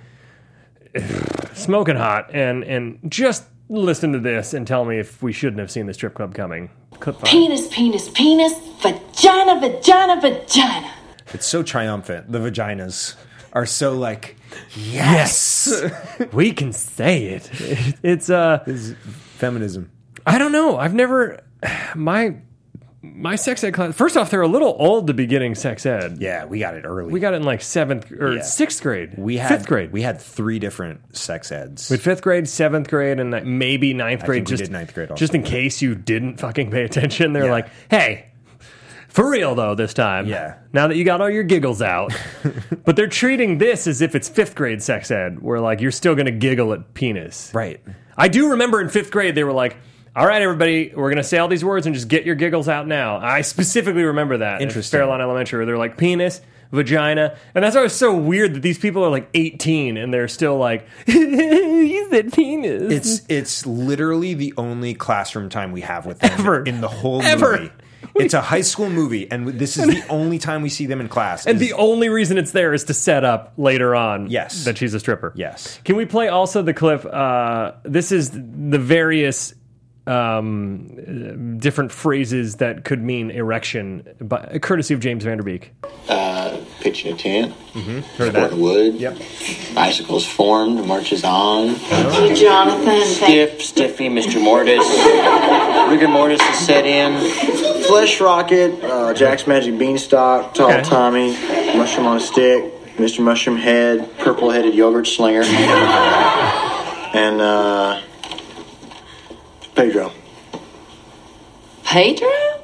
smoking hot and and just listen to this and tell me if we shouldn't have seen the strip club coming. Clip five. Penis, penis, penis, vagina, vagina, vagina. It's so triumphant. The vaginas are so like, yes, we can say it. It's uh, It's feminism. I don't know. I've never my my sex ed class. First off, they're a little old to be getting sex ed. Yeah, we got it early. We got it in like seventh or Yeah. sixth grade. we had fifth grade. We had three different sex eds. We had fifth grade, seventh grade, and like maybe ninth grade. think we just did ninth grade also. just in case you didn't fucking pay attention. They're Yeah. like, hey. For real, though, this time. Yeah. Now that you got all your giggles out. But they're treating this as if it's fifth grade sex ed, where, like, you're still going to giggle at penis. Right. I do remember in fifth grade, they were like, all right, everybody, we're going to say all these words and just get your giggles out now. I specifically remember that. Interesting. In Fairlawn Elementary, where they're like, penis, vagina. And that's why it's so weird that these people are like eighteen and they're still like, you said penis. It's it's literally the only classroom time we have with them Ever. in the whole Ever. movie. It's a high school movie, and this is the only time we see them in class. And is- the only reason it's there is to set up later on Yes. that she's a stripper. Yes. Can we play also the clip? Uh, this is the various um, different phrases that could mean erection, by, courtesy of James Vanderbeek. Uh, pitching a tent. Heard that. Sporting wood. Yep. Bicycles formed. Marches on. Hey, Jonathan. Thank Stiff, stiffy, Mister Mortis. Rigor mortis is set in. Flesh rocket. Uh, Jack's Magic Beanstalk. Tall Okay. Tommy. Mushroom on a stick. Mister Mushroom Head. Purple headed yogurt slinger. And uh, Pedro. Pedro?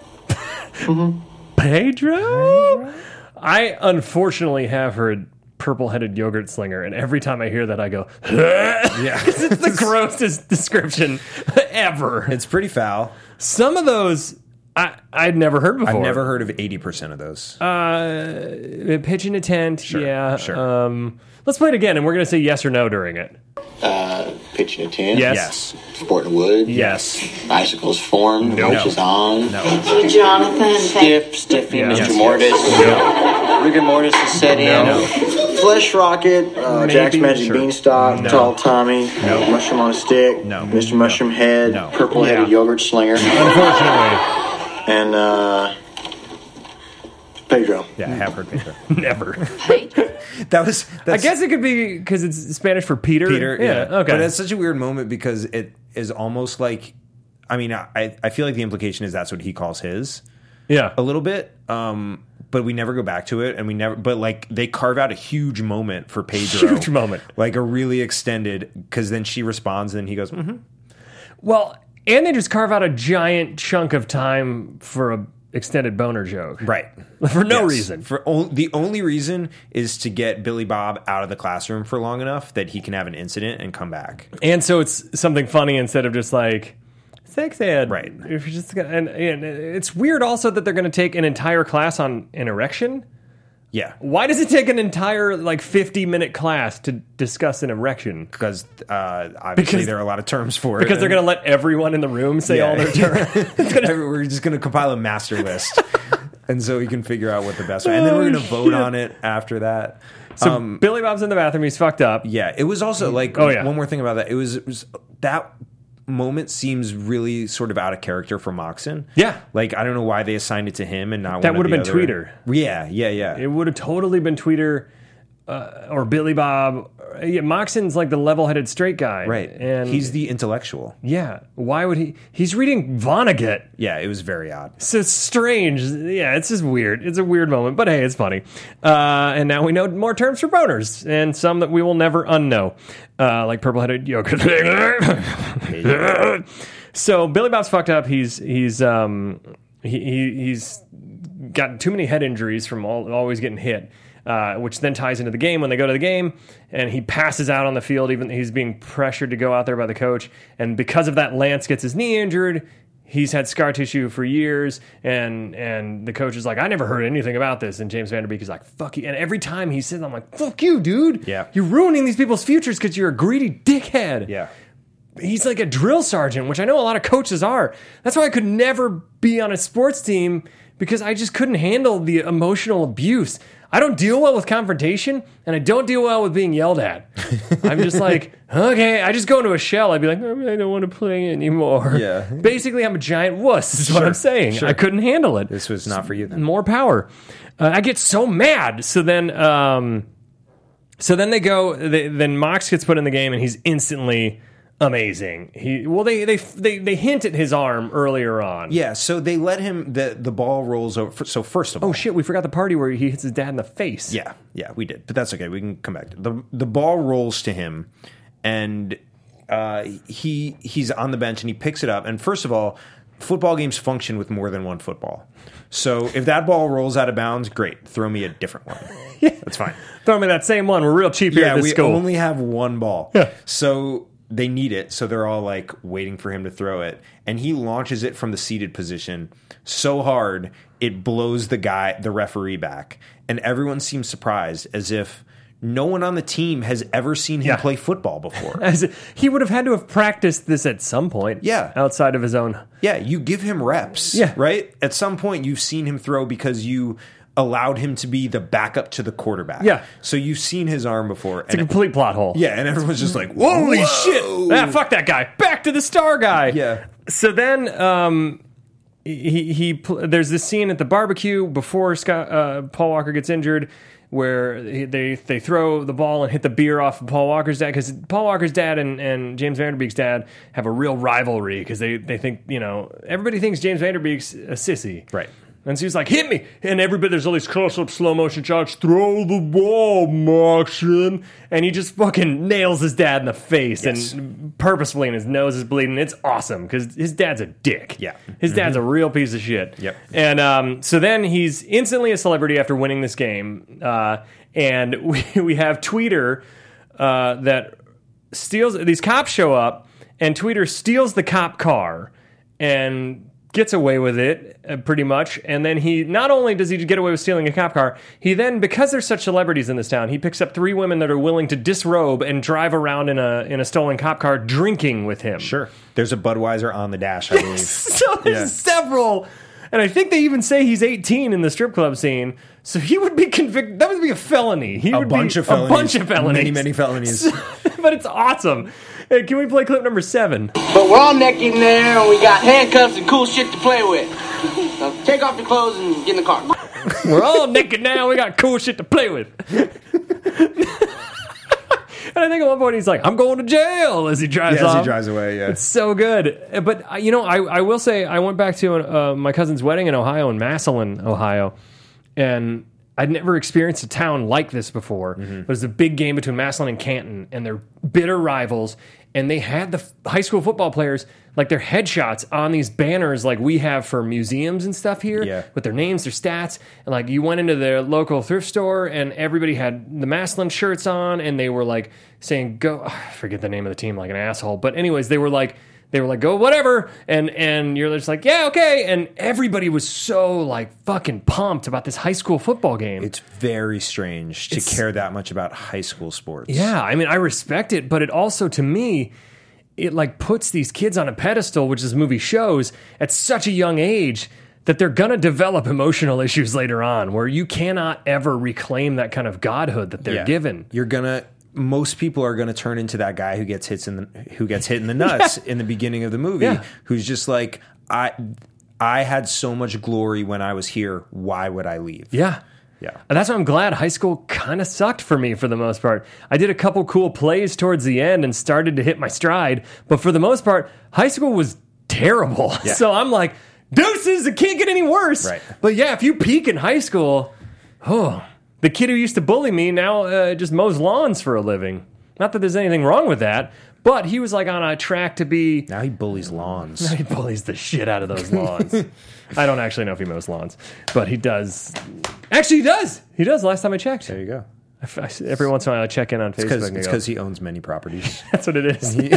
Pedro? I unfortunately have heard purple-headed yogurt slinger, and every time I hear that, I go, yeah, it's the grossest description ever. it's pretty foul. Some of those I I'd never heard before. I've never heard of eighty percent of those. Uh, pitching a tent, yeah. sure. Um, let's play it again, and we're gonna say yes or no during it. Uh, pitching a tent. Yes. yes. Sporting wood. Yes. Bicycles formed. No. Marches on. Hey, Jonathan. Thank Stiff, stiffy, Yeah. Mister Yes. Mortis. Rigor mortis is set in. No. Flesh rocket. Uh, Maybe. Jack's Magic Sure. Beanstalk. No. Tall Tommy. No. Mushroom on a stick. No. Mister No. Mushroom Head. No. Purple headed Yeah. yogurt slinger. Unfortunately, And uh, Pedro. Yeah, I have heard Pedro. never. Pedro. that was. I That's, guess it could be because it's Spanish for Peter. Peter. Yeah. Okay. But it's such a weird moment because it is almost like. I mean, I I feel like the implication is that's what he calls his yeah. a little bit. Um, but we never go back to it, and we never. But like they carve out a huge moment for Pedro. Huge moment. Like a really extended. Because then she responds, and he goes, mm-hmm. Well, and they just carve out a giant chunk of time for a extended boner joke. Right. For no Yes. reason. For o- the only reason is to get Billy Bob out of the classroom for long enough that he can have an incident and come back. And so it's something funny instead of just like sex ed. Right. If you're just gonna, and, and it's weird also that they're going to take an entire class on an erection. Yeah. Why does it take an entire like fifty minute class to discuss an erection? Because uh, obviously Because- there are a lot of terms for Because it. they're going to let everyone in the room say Yeah. all their terms. We're just going to compile a master list. And so we can figure out what the best way. And then we're going to vote on it after that. So Um, Billy Bob's in the bathroom. He's fucked up. yeah. It was also like, Oh, yeah. one more thing about that. It was, it was that moment seems really sort of out of character for Moxon. Yeah. Like, I don't know why they assigned it to him and not That one of would have the been other- Tweeter. Yeah, yeah, yeah. It would have totally been Tweeter uh, or Billy Bob. Yeah, Moxon's like the level-headed straight guy, right. And He's the intellectual. yeah. Why would he? He's reading Vonnegut. Yeah, it was very odd. So strange. Yeah, it's just weird. It's a weird moment, but hey, it's funny. Uh, and now we know more terms for boners, and some that we will never unknow, uh, like purple-headed yogurt. So Billy Bob's fucked up. He's he's um he, he he's got too many head injuries from all, always getting hit. Uh, which then ties into the game when they go to the game, and he passes out on the field. Even he's being pressured to go out there by the coach, and because of that, Lance gets his knee injured. He's had scar tissue for years, and and the coach is like, I never heard anything about this. And James Vanderbeek is like, fuck you. And every time he says, I'm like, fuck you, dude. Yeah. You're ruining these people's futures because you're a greedy dickhead. Yeah. He's like a drill sergeant, which I know a lot of coaches are. That's why I could never be on a sports team, because I just couldn't handle the emotional abuse. I don't deal well with confrontation, and I don't deal well with being yelled at. I'm just like, okay, I just go into a shell. I'd be like, I don't want to play anymore. Yeah. Basically, I'm a giant wuss, is what Sure, I'm saying. sure. I couldn't handle it. This was not for you then. More power. Uh, I get so mad. So then, um, so then they go. They, then Mox gets put in the game, and he's instantly amazing. He well, they they they they hint at his arm earlier on. Yeah, so they let him. the The ball rolls over. So first of all, Oh shit, we forgot the party where he hits his dad in the face. yeah, yeah, we did, but that's okay. We can come back to it. the The ball rolls to him, and uh, he he's on the bench and he picks it up. And first of all, football games function with more than one football. So if that ball rolls out of bounds, great. Throw me a different one. Yeah, that's fine. Throw me that same one. We're real cheap here Yeah, at this we school. only have one ball. Yeah. So they need it. So they're all like waiting for him to throw it. And he launches it from the seated position so hard it blows the guy, the referee back. And everyone seems surprised as if no one on the team has ever seen him Yeah. play football before. As he would have had to have practiced this at some point. Yeah. Outside of his own. Yeah, you give him reps. Yeah. Right? At some point, you've seen him throw because you allowed him to be the backup to the quarterback. Yeah. So you've seen his arm before. It's a complete plot hole. Yeah, and everyone's just like, Holy Whoa! shit! Ah, fuck that guy. Back to the star guy. Yeah. So then, um, he he. Pl- there's this scene at the barbecue before Scott, uh, Paul Walker gets injured, where he, they they throw the ball and hit the beer off of Paul Walker's dad, because Paul Walker's dad and, and James Van Der Beek's dad have a real rivalry because they they think, you know, everybody thinks James Van Der Beek's a sissy. Right. And so he's like, hit me. And everybody, there's all these close-up slow motion shots. Throw the ball, Martian. And he just fucking nails his dad in the face, Yes. and purposefully, and his nose is bleeding. It's awesome because his dad's a dick. Yeah. His dad's a real piece of shit. Yep. And um, so then he's instantly a celebrity after winning this game. Uh, and we, we have Tweeter uh, that steals, these cops show up, and Tweeter steals the cop car and gets away with it, uh, pretty much. And then he, not only does he get away with stealing a cop car, he then, because there's such celebrities in this town, he picks up three women that are willing to disrobe and drive around in a in a stolen cop car drinking with him. Sure. There's a Budweiser on the dash, I believe. So there's Yeah. several. And I think they even say he's eighteen in the strip club scene. So he would be convicted. That would be a felony. He A would bunch be, of felonies. A bunch of felonies. Many, many felonies. But it's awesome. Hey, can we play clip number seven? But we're all naked in there, and we got handcuffs and cool shit to play with. So take off your clothes and get in the car. We're all naked now. We got cool shit to play with. And I think at one point he's like, I'm going to jail as he drives Yeah, as off. he drives away, yeah. It's so good. But, uh, you know, I, I will say I went back to uh, my cousin's wedding in Ohio, in Massillon, Ohio, and I'd never experienced a town like this before. Mm-hmm. It was a big game between Massillon and Canton, and they're bitter rivals. And they had the f- high school football players, like their headshots on these banners like we have for museums and stuff here, Yeah. with their names, their stats. And like you went into their local thrift store and everybody had the Massillon shirts on, and they were like saying, go, I forget the name of the team like an asshole. But anyways, they were like, they were like, go whatever. And, and you're just like, yeah, okay. And everybody was so like fucking pumped about this high school football game. It's very strange to It's- care that much about high school sports. Yeah, I mean, I respect it, but it also, to me, it like puts these kids on a pedestal, which this movie shows, at such a young age that they're gonna develop emotional issues later on, where you cannot ever reclaim that kind of godhood that they're Yeah. given. You're gonna. Most people are going to turn into that guy who gets hits in the who gets hit in the nuts in the beginning of the movie, Yeah. who's just like, I, I had so much glory when I was here. Why would I leave? Yeah. Yeah. And that's why I'm glad high school kind of sucked for me for the most part. I did a couple cool plays towards the end and started to hit my stride, but for the most part, high school was terrible. Yeah. So I'm like, deuces, it can't get any worse. Right. But yeah, if you peak in high school, oh, the kid who used to bully me now uh, just mows lawns for a living. Not that there's anything wrong with that, but he was like on a track to be... Now he bullies lawns. He bullies the shit out of those lawns. I don't actually know if he mows lawns, but he does. Actually, he does. He does. Last time I checked. There you go. I, I, every once in a while, I check in on Facebook. and It's go, because he owns many properties. that's what it is. he,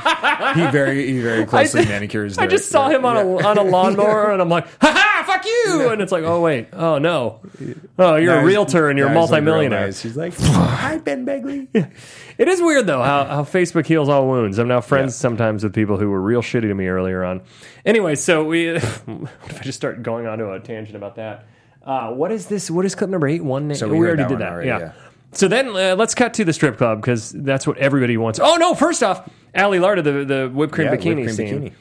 he very he very closely I, manicures. I their- just saw their- him on a on a lawnmower, and I'm like, ha ha, fuck you! And it's like, oh wait, oh no, oh you're Now a he's- realtor and you're a now he's, like, real multimillionaire. nice. He's like, hi Ben Begley. It is weird though how, how Facebook heals all wounds. I'm now friends sometimes with people who were real shitty to me earlier on. Anyway, so we. What if I just start going on to a tangent about that? Uh, what is this? What is clip number eight? One. So we, we heard already that did one that. already, yeah. yeah. So then uh, let's cut to the strip club because that's what everybody wants. Oh no! First off, Ali Larter, the the whipped cream Yeah, bikini whipped cream scene. bikini.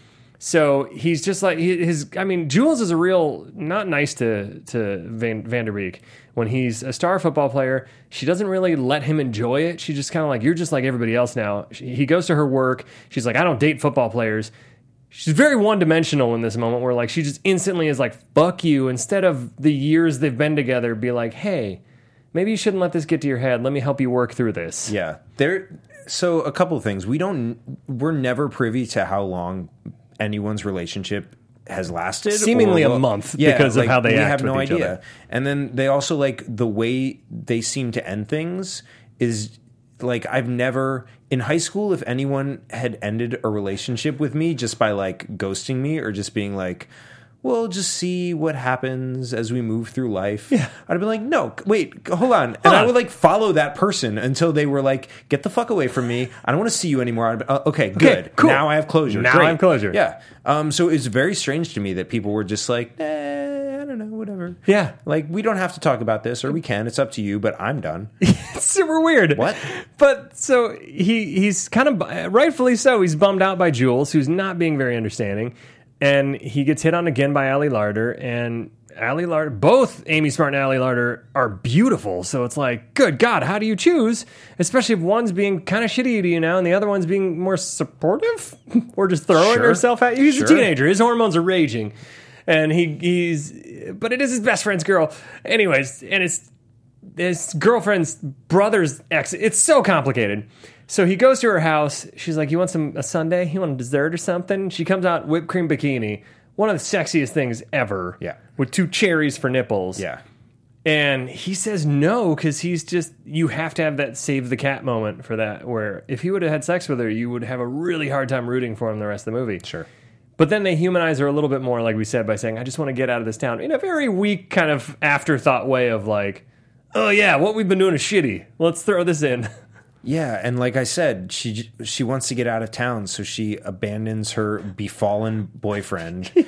So he's just like he, his. I mean, Jules is a real not nice to to Van, Vanderbeek when he's a star football player. She doesn't really let him enjoy it. She just kind of like, you're just like everybody else now. She, he goes to her work. She's like, I don't date football players. She's very one dimensional in this moment where like she just instantly is like, fuck you. Instead of the years they've been together, be like, hey, maybe you shouldn't let this get to your head. Let me help you work through this. Yeah, there. So a couple of things. We don't. We're never privy to how long anyone's relationship has lasted. Seemingly or, a month yeah, because like, of how they we act have with no each idea. other. And then they also like the way they seem to end things is like I've never in high school. If anyone had ended a relationship with me just by like ghosting me or just being like, we'll just see what happens as we move through life. Yeah. I'd be like, no, wait, hold on. And Hold I on. would like follow that person until they were like, get the fuck away from me. I don't want to see you anymore. I'd be, uh, okay, good. cool. Now I have closure. Now Great. I have closure. Yeah. Um, so it's very strange to me that people were just like, eh, I don't know, whatever. Yeah. Like, we don't have to talk about this, or we can. It's up to you, but I'm done. It's super weird. What? But so he he's kind of rightfully so. He's bummed out by Jules, who's not being very understanding. And he gets hit on again by Allie Larder, and Allie Larder, both Amy Smart and Allie Larder are beautiful. So it's like, good God, how do you choose? Especially if one's being kind of shitty to you now, and the other one's being more supportive, or just throwing Sure. herself at you. He's Sure. a teenager; his hormones are raging, and he he's. But it is his best friend's girl, anyways, and it's his girlfriend's brother's ex. It's so complicated. So he goes to her house. She's like, you want some a sundae? You want a dessert or something? She comes out whipped cream bikini. One of the sexiest things ever. Yeah. With two cherries for nipples. Yeah. And he says no because he's just, you have to have that save the cat moment for that, where if he would have had sex with her, you would have a really hard time rooting for him the rest of the movie. Sure. But then they humanize her a little bit more, like we said, by saying, I just want to get out of this town, in a very weak kind of afterthought way of like, oh yeah, what we've been doing is shitty. Let's throw this in. Yeah, and like I said, she she wants to get out of town, so she abandons her befallen boyfriend, yeah.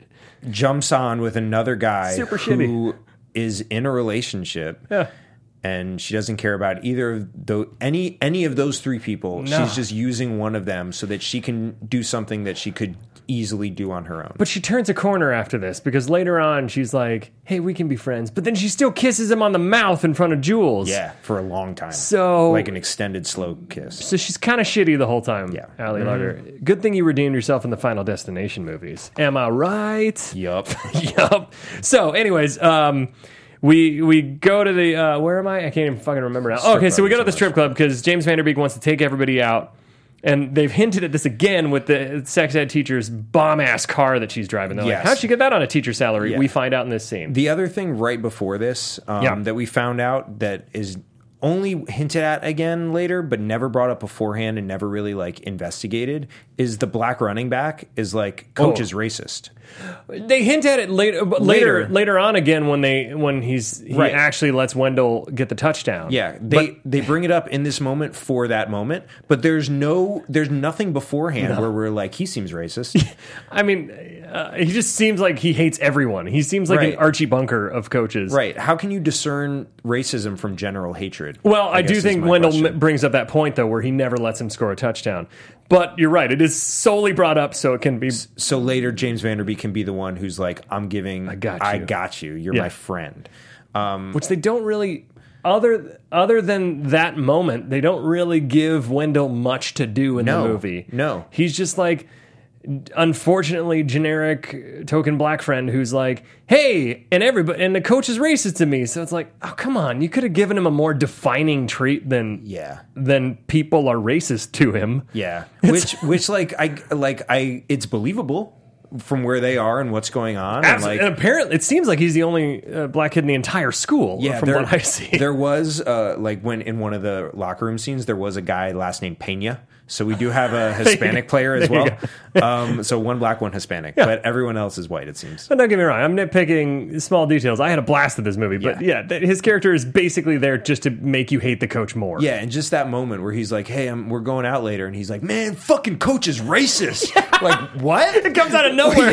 jumps on with another guy Super who shitty. is in a relationship, Yeah. and she doesn't care about either of those, any any of those three people. No. She's just using one of them so that she can do something that she could easily do on her own. But she turns a corner after this because later on she's like, hey, we can be friends. But then she still kisses him on the mouth in front of Jules. Yeah, for a long time. So- like an extended slow kiss. So she's kind of shitty the whole time, Yeah. Allie Larder. Good thing you redeemed yourself in the Final Destination movies. Am I right? Yup. Yup. So, anyways, um, we we go to the uh, where am I? I can't even fucking remember now. Strip okay, so we go club to the is strip club because James Vanderbeek wants to take everybody out, and they've hinted at this again with the sex ed teacher's bomb ass car that she's driving. They're Yes. like, how'd she get that on a teacher salary? Yeah. We find out in this scene. The other thing right before this um, Yeah. that we found out that is only hinted at again later, but never brought up beforehand and never really like investigated, is the black running back is like coach Oh. is racist. They hint at it later, but later, Later. later on again when they when he's he Right. actually lets Wendell get the touchdown. Yeah, they But- they bring it up in this moment for that moment, but there's no there's nothing beforehand No. where we're like he seems racist. I mean, uh, he just seems like he hates everyone. He seems like Right. an Archie Bunker of coaches. Right? How can you discern racism from general hatred? Well, I, guess do is think my Wendell question. m- brings up that point though, where he never lets him score a touchdown. But you're right; it is solely brought up so it can be. So later, James Vanderbeek can be the one who's like, "I'm giving, I got I you. got you. You're Yeah. my friend." Which they don't really. Other other than that moment, they don't really give Wendell much to do in No, the movie. no. He's just like, unfortunately, generic token black friend who's like, hey, and everybody, and the coach is racist to me. So it's like, oh, come on, you could have given him a more defining trait than Yeah. than people are racist to him. Yeah, which which like I like I it's believable from where they are and what's going on. Absolutely. And And like, apparently, it seems like he's the only uh, black kid in the entire school. yeah, from there, what I see. there was uh, like when in one of the locker room scenes there was a guy last name Pena. So we do have a Hispanic player as There you well. Um, so one black, one Hispanic, but everyone else is white. It seems. But don't get me wrong, I'm nitpicking small details. I had a blast with this movie, but yeah, Yeah. th- his character is basically there just to make you hate the coach more. Yeah, and just that moment where he's like, "Hey, I'm, we're going out later," and he's like, "Man, fucking coach is racist." Like what? It comes out of nowhere.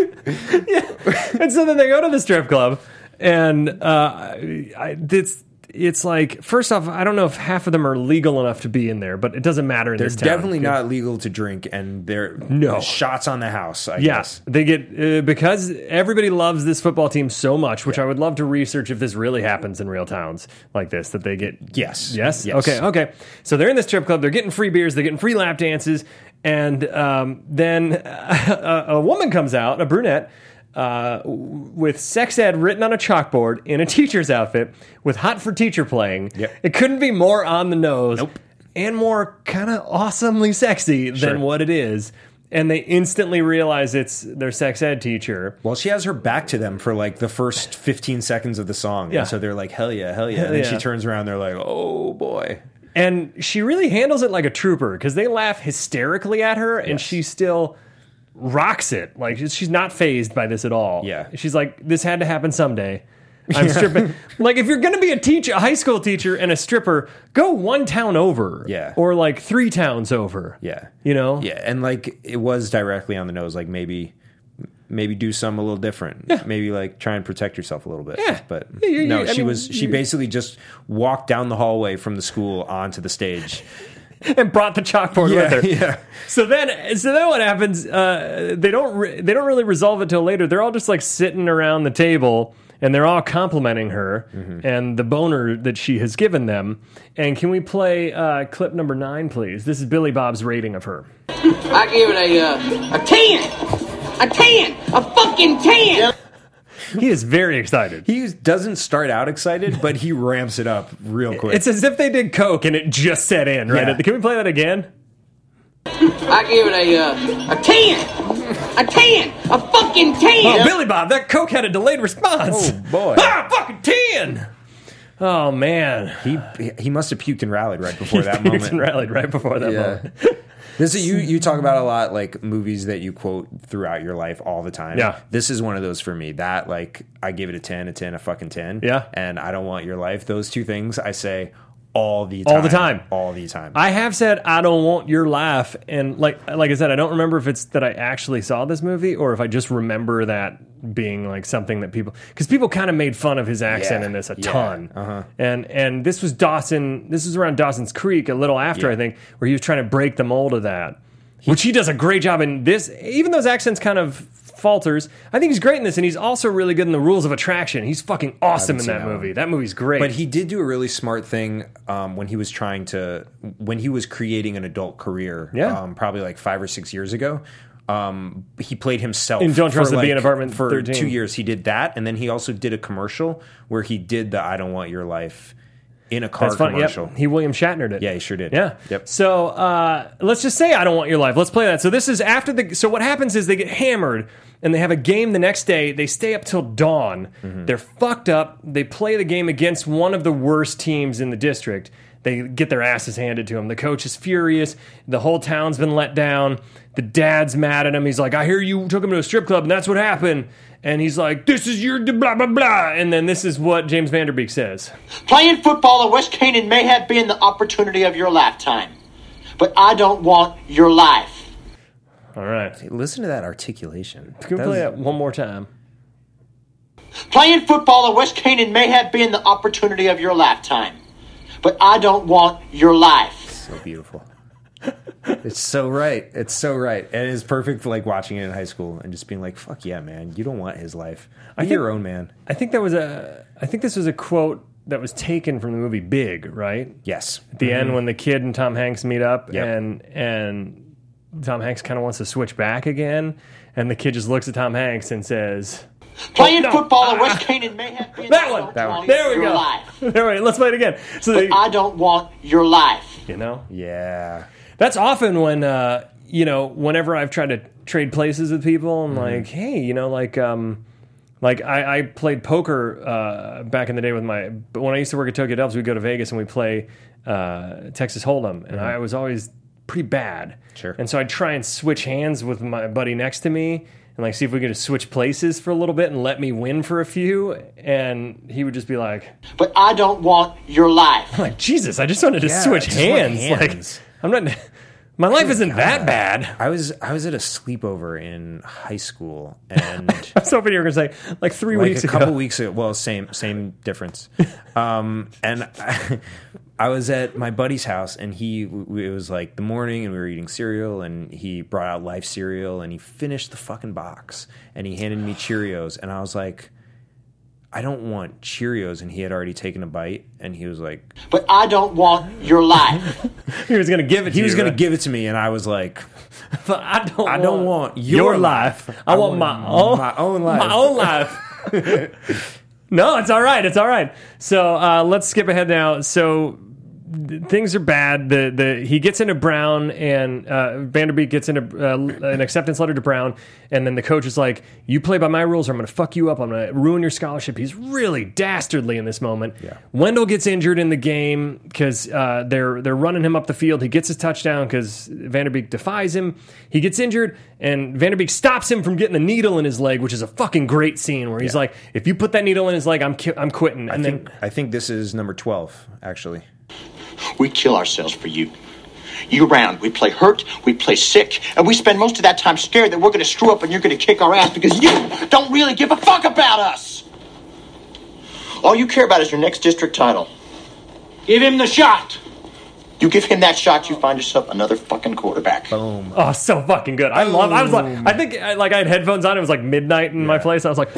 yeah. And so then they go to the strip club, and uh, I, it's it's like, first off, I don't know if half of them are legal enough to be in there, but it doesn't matter in They're this town. definitely not legal to drink, and they're No. shots on the house, I Yeah, guess. they get uh, because everybody loves this football team so much, which I would love to research if this really happens in real towns like this. That they get Yes. yes, Yes. okay, okay. So they're in this strip club. They're getting free beers. They're getting free lap dances, and um, then a, a woman comes out, a brunette. Uh, with sex ed written on a chalkboard in a teacher's outfit with Hot for Teacher playing. Yep. It couldn't be more on the nose Nope. and more kind of awesomely sexy Sure. than what it is. And they instantly realize it's their sex ed teacher. Well, she has her back to them for like the first fifteen seconds of the song. Yeah. And so they're like, hell yeah, hell yeah. Hell and then yeah. she turns around, they're like, oh boy. And she really handles it like a trooper because they laugh hysterically at her and Yes. she still rocks it. Like she's not phased by this at all. Yeah. She's like, this had to happen someday. I'm stripping. Like, if you're going to be a teacher, a high school teacher and a stripper, go one town over. Yeah. Or like three towns over. Yeah. You know? Yeah. And like it was directly on the nose. Like maybe maybe do something a little different. Yeah. Maybe like try and protect yourself a little bit. Yeah. But Yeah, you- no, you- I she mean, was she you- basically just walked down the hallway from the school onto the stage. And brought the chalkboard Yeah, with her. yeah. So then, so then what happens? Uh, they don't. Re- they don't really resolve it till later. They're all just like sitting around the table, and they're all complimenting her Mm-hmm. and the boner that she has given them. And can we play uh, clip number nine, please? This is Billy Bob's rating of her. I give it a uh, a ten, a ten, a fucking ten. He is very excited. He doesn't start out excited, but he ramps it up real quick. It's as if they did coke and it just set in. Right? Yeah. Can we play that again? I give it a uh, a ten, a ten, a fucking ten. Oh, Billy Bob, that coke had a delayed response. Oh, boy. Ah, fucking ten. Oh man. he he must have puked and rallied right before that Puked moment. and rallied right before that Yeah. moment. This is, you you talk about a lot, like movies that you quote throughout your life all the time. Yeah. This is one of those for me. That, like, I give it a ten, a ten, a fucking ten. Yeah. And I don't want your life. Those two things I say all the time. All the time. All the time. I have said I don't want your laugh, and like like I said, I don't remember if it's that I actually saw this movie or if I just remember that being like something that people, because people kind of made fun of his accent Yeah, in this a yeah, ton, uh-huh. and and this was Dawson. This was around Dawson's Creek, a little after Yeah. I think, where he was trying to break the mold of that, which he does a great job in this. Even those accents kind of falters, I think he's great in this, and he's also really good in The Rules of Attraction. He's fucking awesome in seen that, that movie. one. That movie's great. But he did do a really smart thing um, when he was trying to, when he was creating an adult career, Yeah. um, probably like five or six years ago. Um, he played himself In Don't Trust for the Bee in like- Apartment for thirteen. two years. He did that, and then he also did a commercial where he did the "I Don't Want Your Life" in a car That's fun. commercial. Yep. He William Shatnered it. Yeah, he sure did. Yeah. Yep. So uh, let's just say I don't want your life. Let's play that. So this is after the. So what happens is they get hammered and they have a game the next day. They stay up till dawn. Mm-hmm. They're fucked up. They play the game against one of the worst teams in the district. They get their asses handed to them. The coach is furious. The whole town's been let down. The dad's mad at him. He's like, I hear you took him to a strip club and that's what happened. And he's like, this is your blah, blah, blah. And then this is what James Vanderbeek says. Playing football at West Canaan may have been the opportunity of your lifetime, but I don't want your life. All right. Listen to that articulation. Can we play that one more time? Playing football at West Canaan may have been the opportunity of your lifetime, but I don't want your life. So beautiful. It's so right. It's so right. And it's perfect for like watching it in high school and just being like, fuck yeah, man. You don't want his life. Be think- your own man. I think that was a. I think this was a quote that was taken from the movie Big, right? Yes. At the end, when the kid and Tom Hanks meet up, Yep. and and Tom Hanks kind of wants to switch back again, and the kid just looks at Tom Hanks and says, Playing no. football at West Canaan may have been "That the one, That one. opportunity there of we your go. life, All right, let's play it again." So they, but I don't want your life. you know, Yeah. that's often when uh, you know, whenever I've tried to trade places with people, I'm like, hey, you know, like um. Like, I, I played poker uh, back in the day with my... But when I used to work at Tokyo Dubs, we'd go to Vegas and we'd play uh, Texas Hold'em. And I was always pretty bad. Sure. And so I'd try and switch hands with my buddy next to me and, like, see if we could switch places for a little bit and let me win for a few. And he would just be like... But I don't want your life. I'm like, Jesus, I just wanted to Yeah, switch just want hands. hands. Like, I'm not... My life isn't that bad. I was I was at a sleepover in high school, and I was hoping you were going to say like three like weeks a ago. couple weeks ago. Well, same same difference. Um, and I, I was at my buddy's house, and he it was like the morning, and we were eating cereal, and he brought out Life cereal, and he finished the fucking box, and he handed me Cheerios, and I was like, I don't want Cheerios, and he had already taken a bite, and he was like, But I don't want your life. He was going to give it to he you. was going right? to give it to me, and I was like, But I don't. I don't want your, your life. life. I, I want, want my own. my own life. My own life. No, it's all right. It's all right. So uh, let's skip ahead now. So th- things are bad. The the he gets into Brown, and uh, Vanderbeek gets into uh, an acceptance letter to Brown, and then the coach is like, "You play by my rules, or I'm going to fuck you up. I'm going to ruin your scholarship." He's really dastardly in this moment. Yeah. Wendell gets injured in the game because uh, they're they're running him up the field. He gets his touchdown because Vanderbeek defies him. He gets injured, and Vanderbeek stops him from getting the needle in his leg, which is a fucking great scene where he's Yeah. like, "If you put that needle in his leg, I'm ki- I'm quitting." I And think then I think this is number twelve, actually. We kill ourselves for you. Year round, we play hurt, we play sick, and we spend most of that time scared that we're going to screw up and you're going to kick our ass because you don't really give a fuck about us. All you care about is your next district title. Give him the shot. You give him that shot, you find yourself another fucking quarterback. Boom. oh, so fucking good. I love. I was like, I think I, like I had headphones on. It was like midnight in my place. I was like,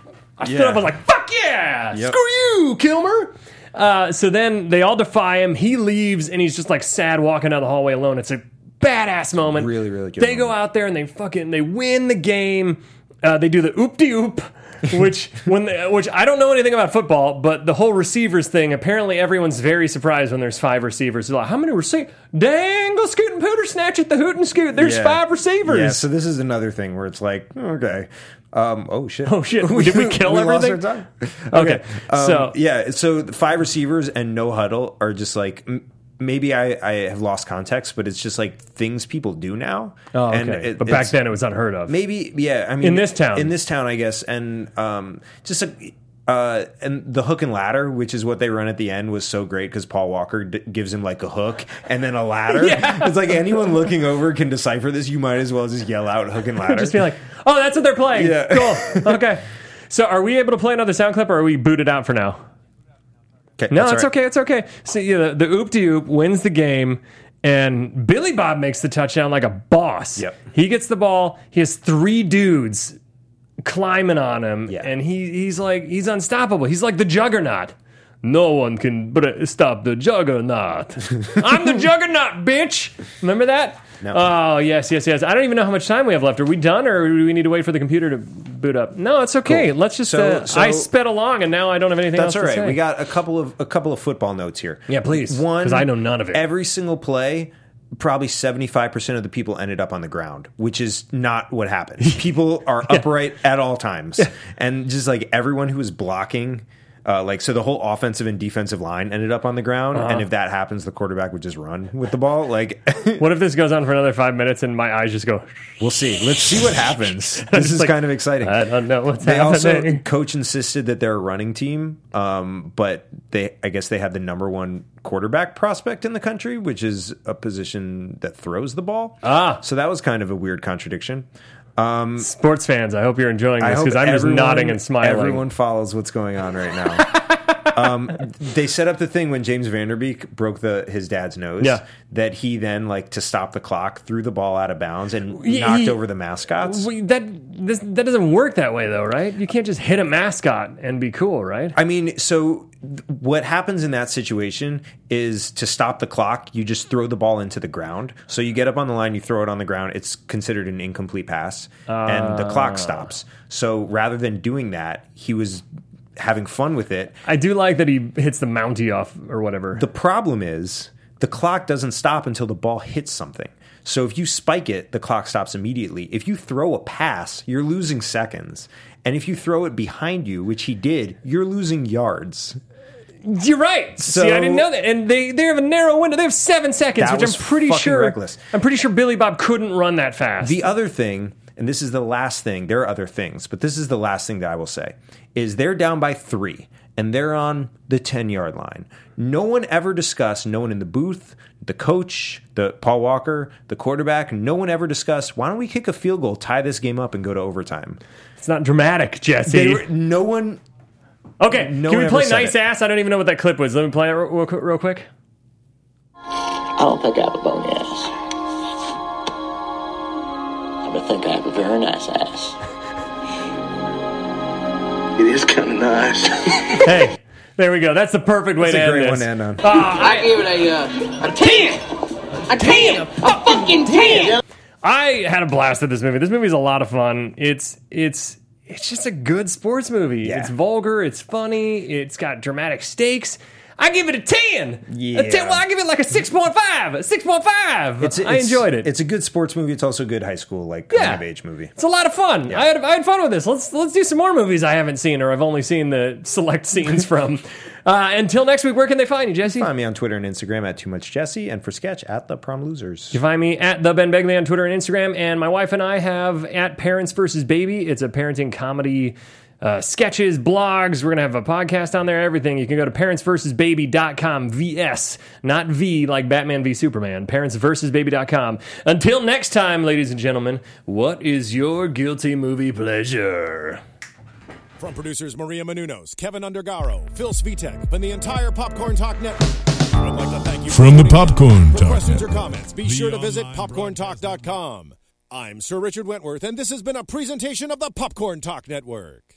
I stood Yeah. up. I was like, "Fuck yeah! Yep. Screw you, Kilmer." Uh, so then they all defy him. He leaves, and he's just like sad walking down the hallway alone. It's a badass moment. Really, really good They go moment. out there and they fucking they win the game. Uh, they do the oop de oop, which when they, which I don't know anything about football, but the whole receivers thing. Apparently, everyone's very surprised when there's five receivers. They're like, "How many receivers? Dang, go scoot and pooter snatch at the hoot and scoot. There's Yeah. five receivers." Yeah, so this is another thing where it's like, okay. Um, oh, shit. Oh, shit. Did we kill lost everything? our time. Okay, Um, so- yeah, so the five receivers and no huddle are just like, m- maybe I, I have lost context, but it's just like things people do now. Oh, okay. And it- but back it's- then it was unheard of. Maybe, yeah. I mean, In this town. in this town, I guess, and um, just a, uh, and the hook and ladder, which is what they run at the end, was so great because Paul Walker d- gives him like a hook and then a ladder. Yeah. It's like anyone looking over can decipher this. You might as well just yell out hook and ladder. Just be like, "Oh, that's what they're playing." Yeah. Cool. Okay. So, are we able to play another sound clip, or are we booted out for now? okay, No, that's it's all right. okay. It's okay. So, yeah, the, the oop de oop wins the game, and Billy Bob makes the touchdown like a boss. Yep. He gets the ball. He has three dudes climbing on him, Yeah. and he he's like he's unstoppable. He's like the Juggernaut. No one can but stop the Juggernaut. I'm the Juggernaut, bitch. Remember that? No. Oh, yes, yes, yes. I don't even know how much time we have left. Are we done, or do we need to wait for the computer to boot up? No, it's okay. Cool. Let's just. So- uh, so- I sped along, and now I don't have anything That's else all to right. say. We got a couple of a couple of football notes here. Yeah, please. One, 'Cause I know none of it. Every single play, probably seventy-five percent of the people ended up on the ground, which is not what happened. People are upright at all times, and just like everyone who was blocking. Uh, like so, the whole offensive and defensive line ended up on the ground, Uh-huh. and if that happens, the quarterback would just run with the ball. Like, What if this goes on for another five minutes and my eyes just go? we'll see. Let's see what happens. This Just is like, kind of exciting. I don't know what's They also happening. coach insisted that they're a running team, um, but they I guess they have the number one quarterback prospect in the country, which is a position that throws the ball. Ah. So that was kind of a weird contradiction. Sports fans, I hope you're enjoying I this hope because I'm just everyone- nodding and smiling. Everyone follows what's going on right now. um, they set up the thing when James Vanderbeek broke the his dad's nose. Yeah. That he then, like, to stop the clock, threw the ball out of bounds and He- knocked he- over the mascots. We- that this, that doesn't work that way though, right? You can't just hit a mascot and be cool, right? I mean, so th- what happens in that situation is to stop the clock, you just throw the ball into the ground. So you get up on the line, you throw it on the ground. It's considered an incomplete pass, and the clock stops. So rather than doing that, he was having fun with it. I do like that he hits the Mountie off or whatever. The problem is the clock doesn't stop until the ball hits something. So if you spike it, the clock stops immediately. If you throw a pass, you're losing seconds. And if you throw it behind you, which he did, you're losing yards. You're right. So- See, I didn't know that. And they, they have a narrow window. They have seven seconds, That which I'm was pretty fucking sure. reckless. I'm pretty sure Billy Bob couldn't run that fast. The other thing, and this is the last thing, there are other things, but this is the last thing that I will say, is they're down by three. and they're on the ten-yard line. No one ever discussed, no one in the booth, the coach, the Paul Walker, the quarterback, no one ever discussed, why don't we kick a field goal, tie this game up, and go to overtime? It's not dramatic, Jesse. They were, no one... Okay, no can one we play ever said Nice it. Ass? I don't even know what that clip was. Let me play it real, real, real quick. I don't think I have a bony ass. I think I have a very nice ass. It is kind of nice. Hey, there we go. That's the perfect way That's to a end great this. one to end on. Uh, I give it a uh, a ten, a ten, a fucking ten. I had a blast at this movie. This movie's a lot of fun. It's it's it's just a good sports movie. Yeah. It's vulgar. It's funny. It's got dramatic stakes. I give it a ten. Yeah. A ten well, I give it like a six point five. A six point five. It's, I it's- enjoyed it. It's a good sports movie. It's also a good high school, like, Yeah. coming of age movie. It's a lot of fun. I, had, I had fun with this. Let's let's do some more movies I haven't seen or I've only seen the select scenes from. Uh, until next week, where can they find you, Jesse? Find me on Twitter and Instagram at Too Much Jesse, and for Sketch at The Prom Losers. You find me at the Ben Begley on Twitter and Instagram, and my wife and I have at Parents versus Baby. It's a parenting comedy, uh, sketches, blogs. We're gonna have a podcast on there. Everything. You can go to parents versus baby dot com. V S, not V like Batman v Superman. parents versus baby dot com. Until next time, ladies and gentlemen, what is your guilty movie pleasure? From producers Maria Menounos, Kevin Undergaro, Phil Svitek, and the entire Popcorn Talk Network, I would like to thank you for From the tuning in. Popcorn For Talk questions or Network, comments, be the sure to visit online popcorn talk dot com. I'm Sir Richard Wentworth, and this has been a presentation of the Popcorn Talk Network.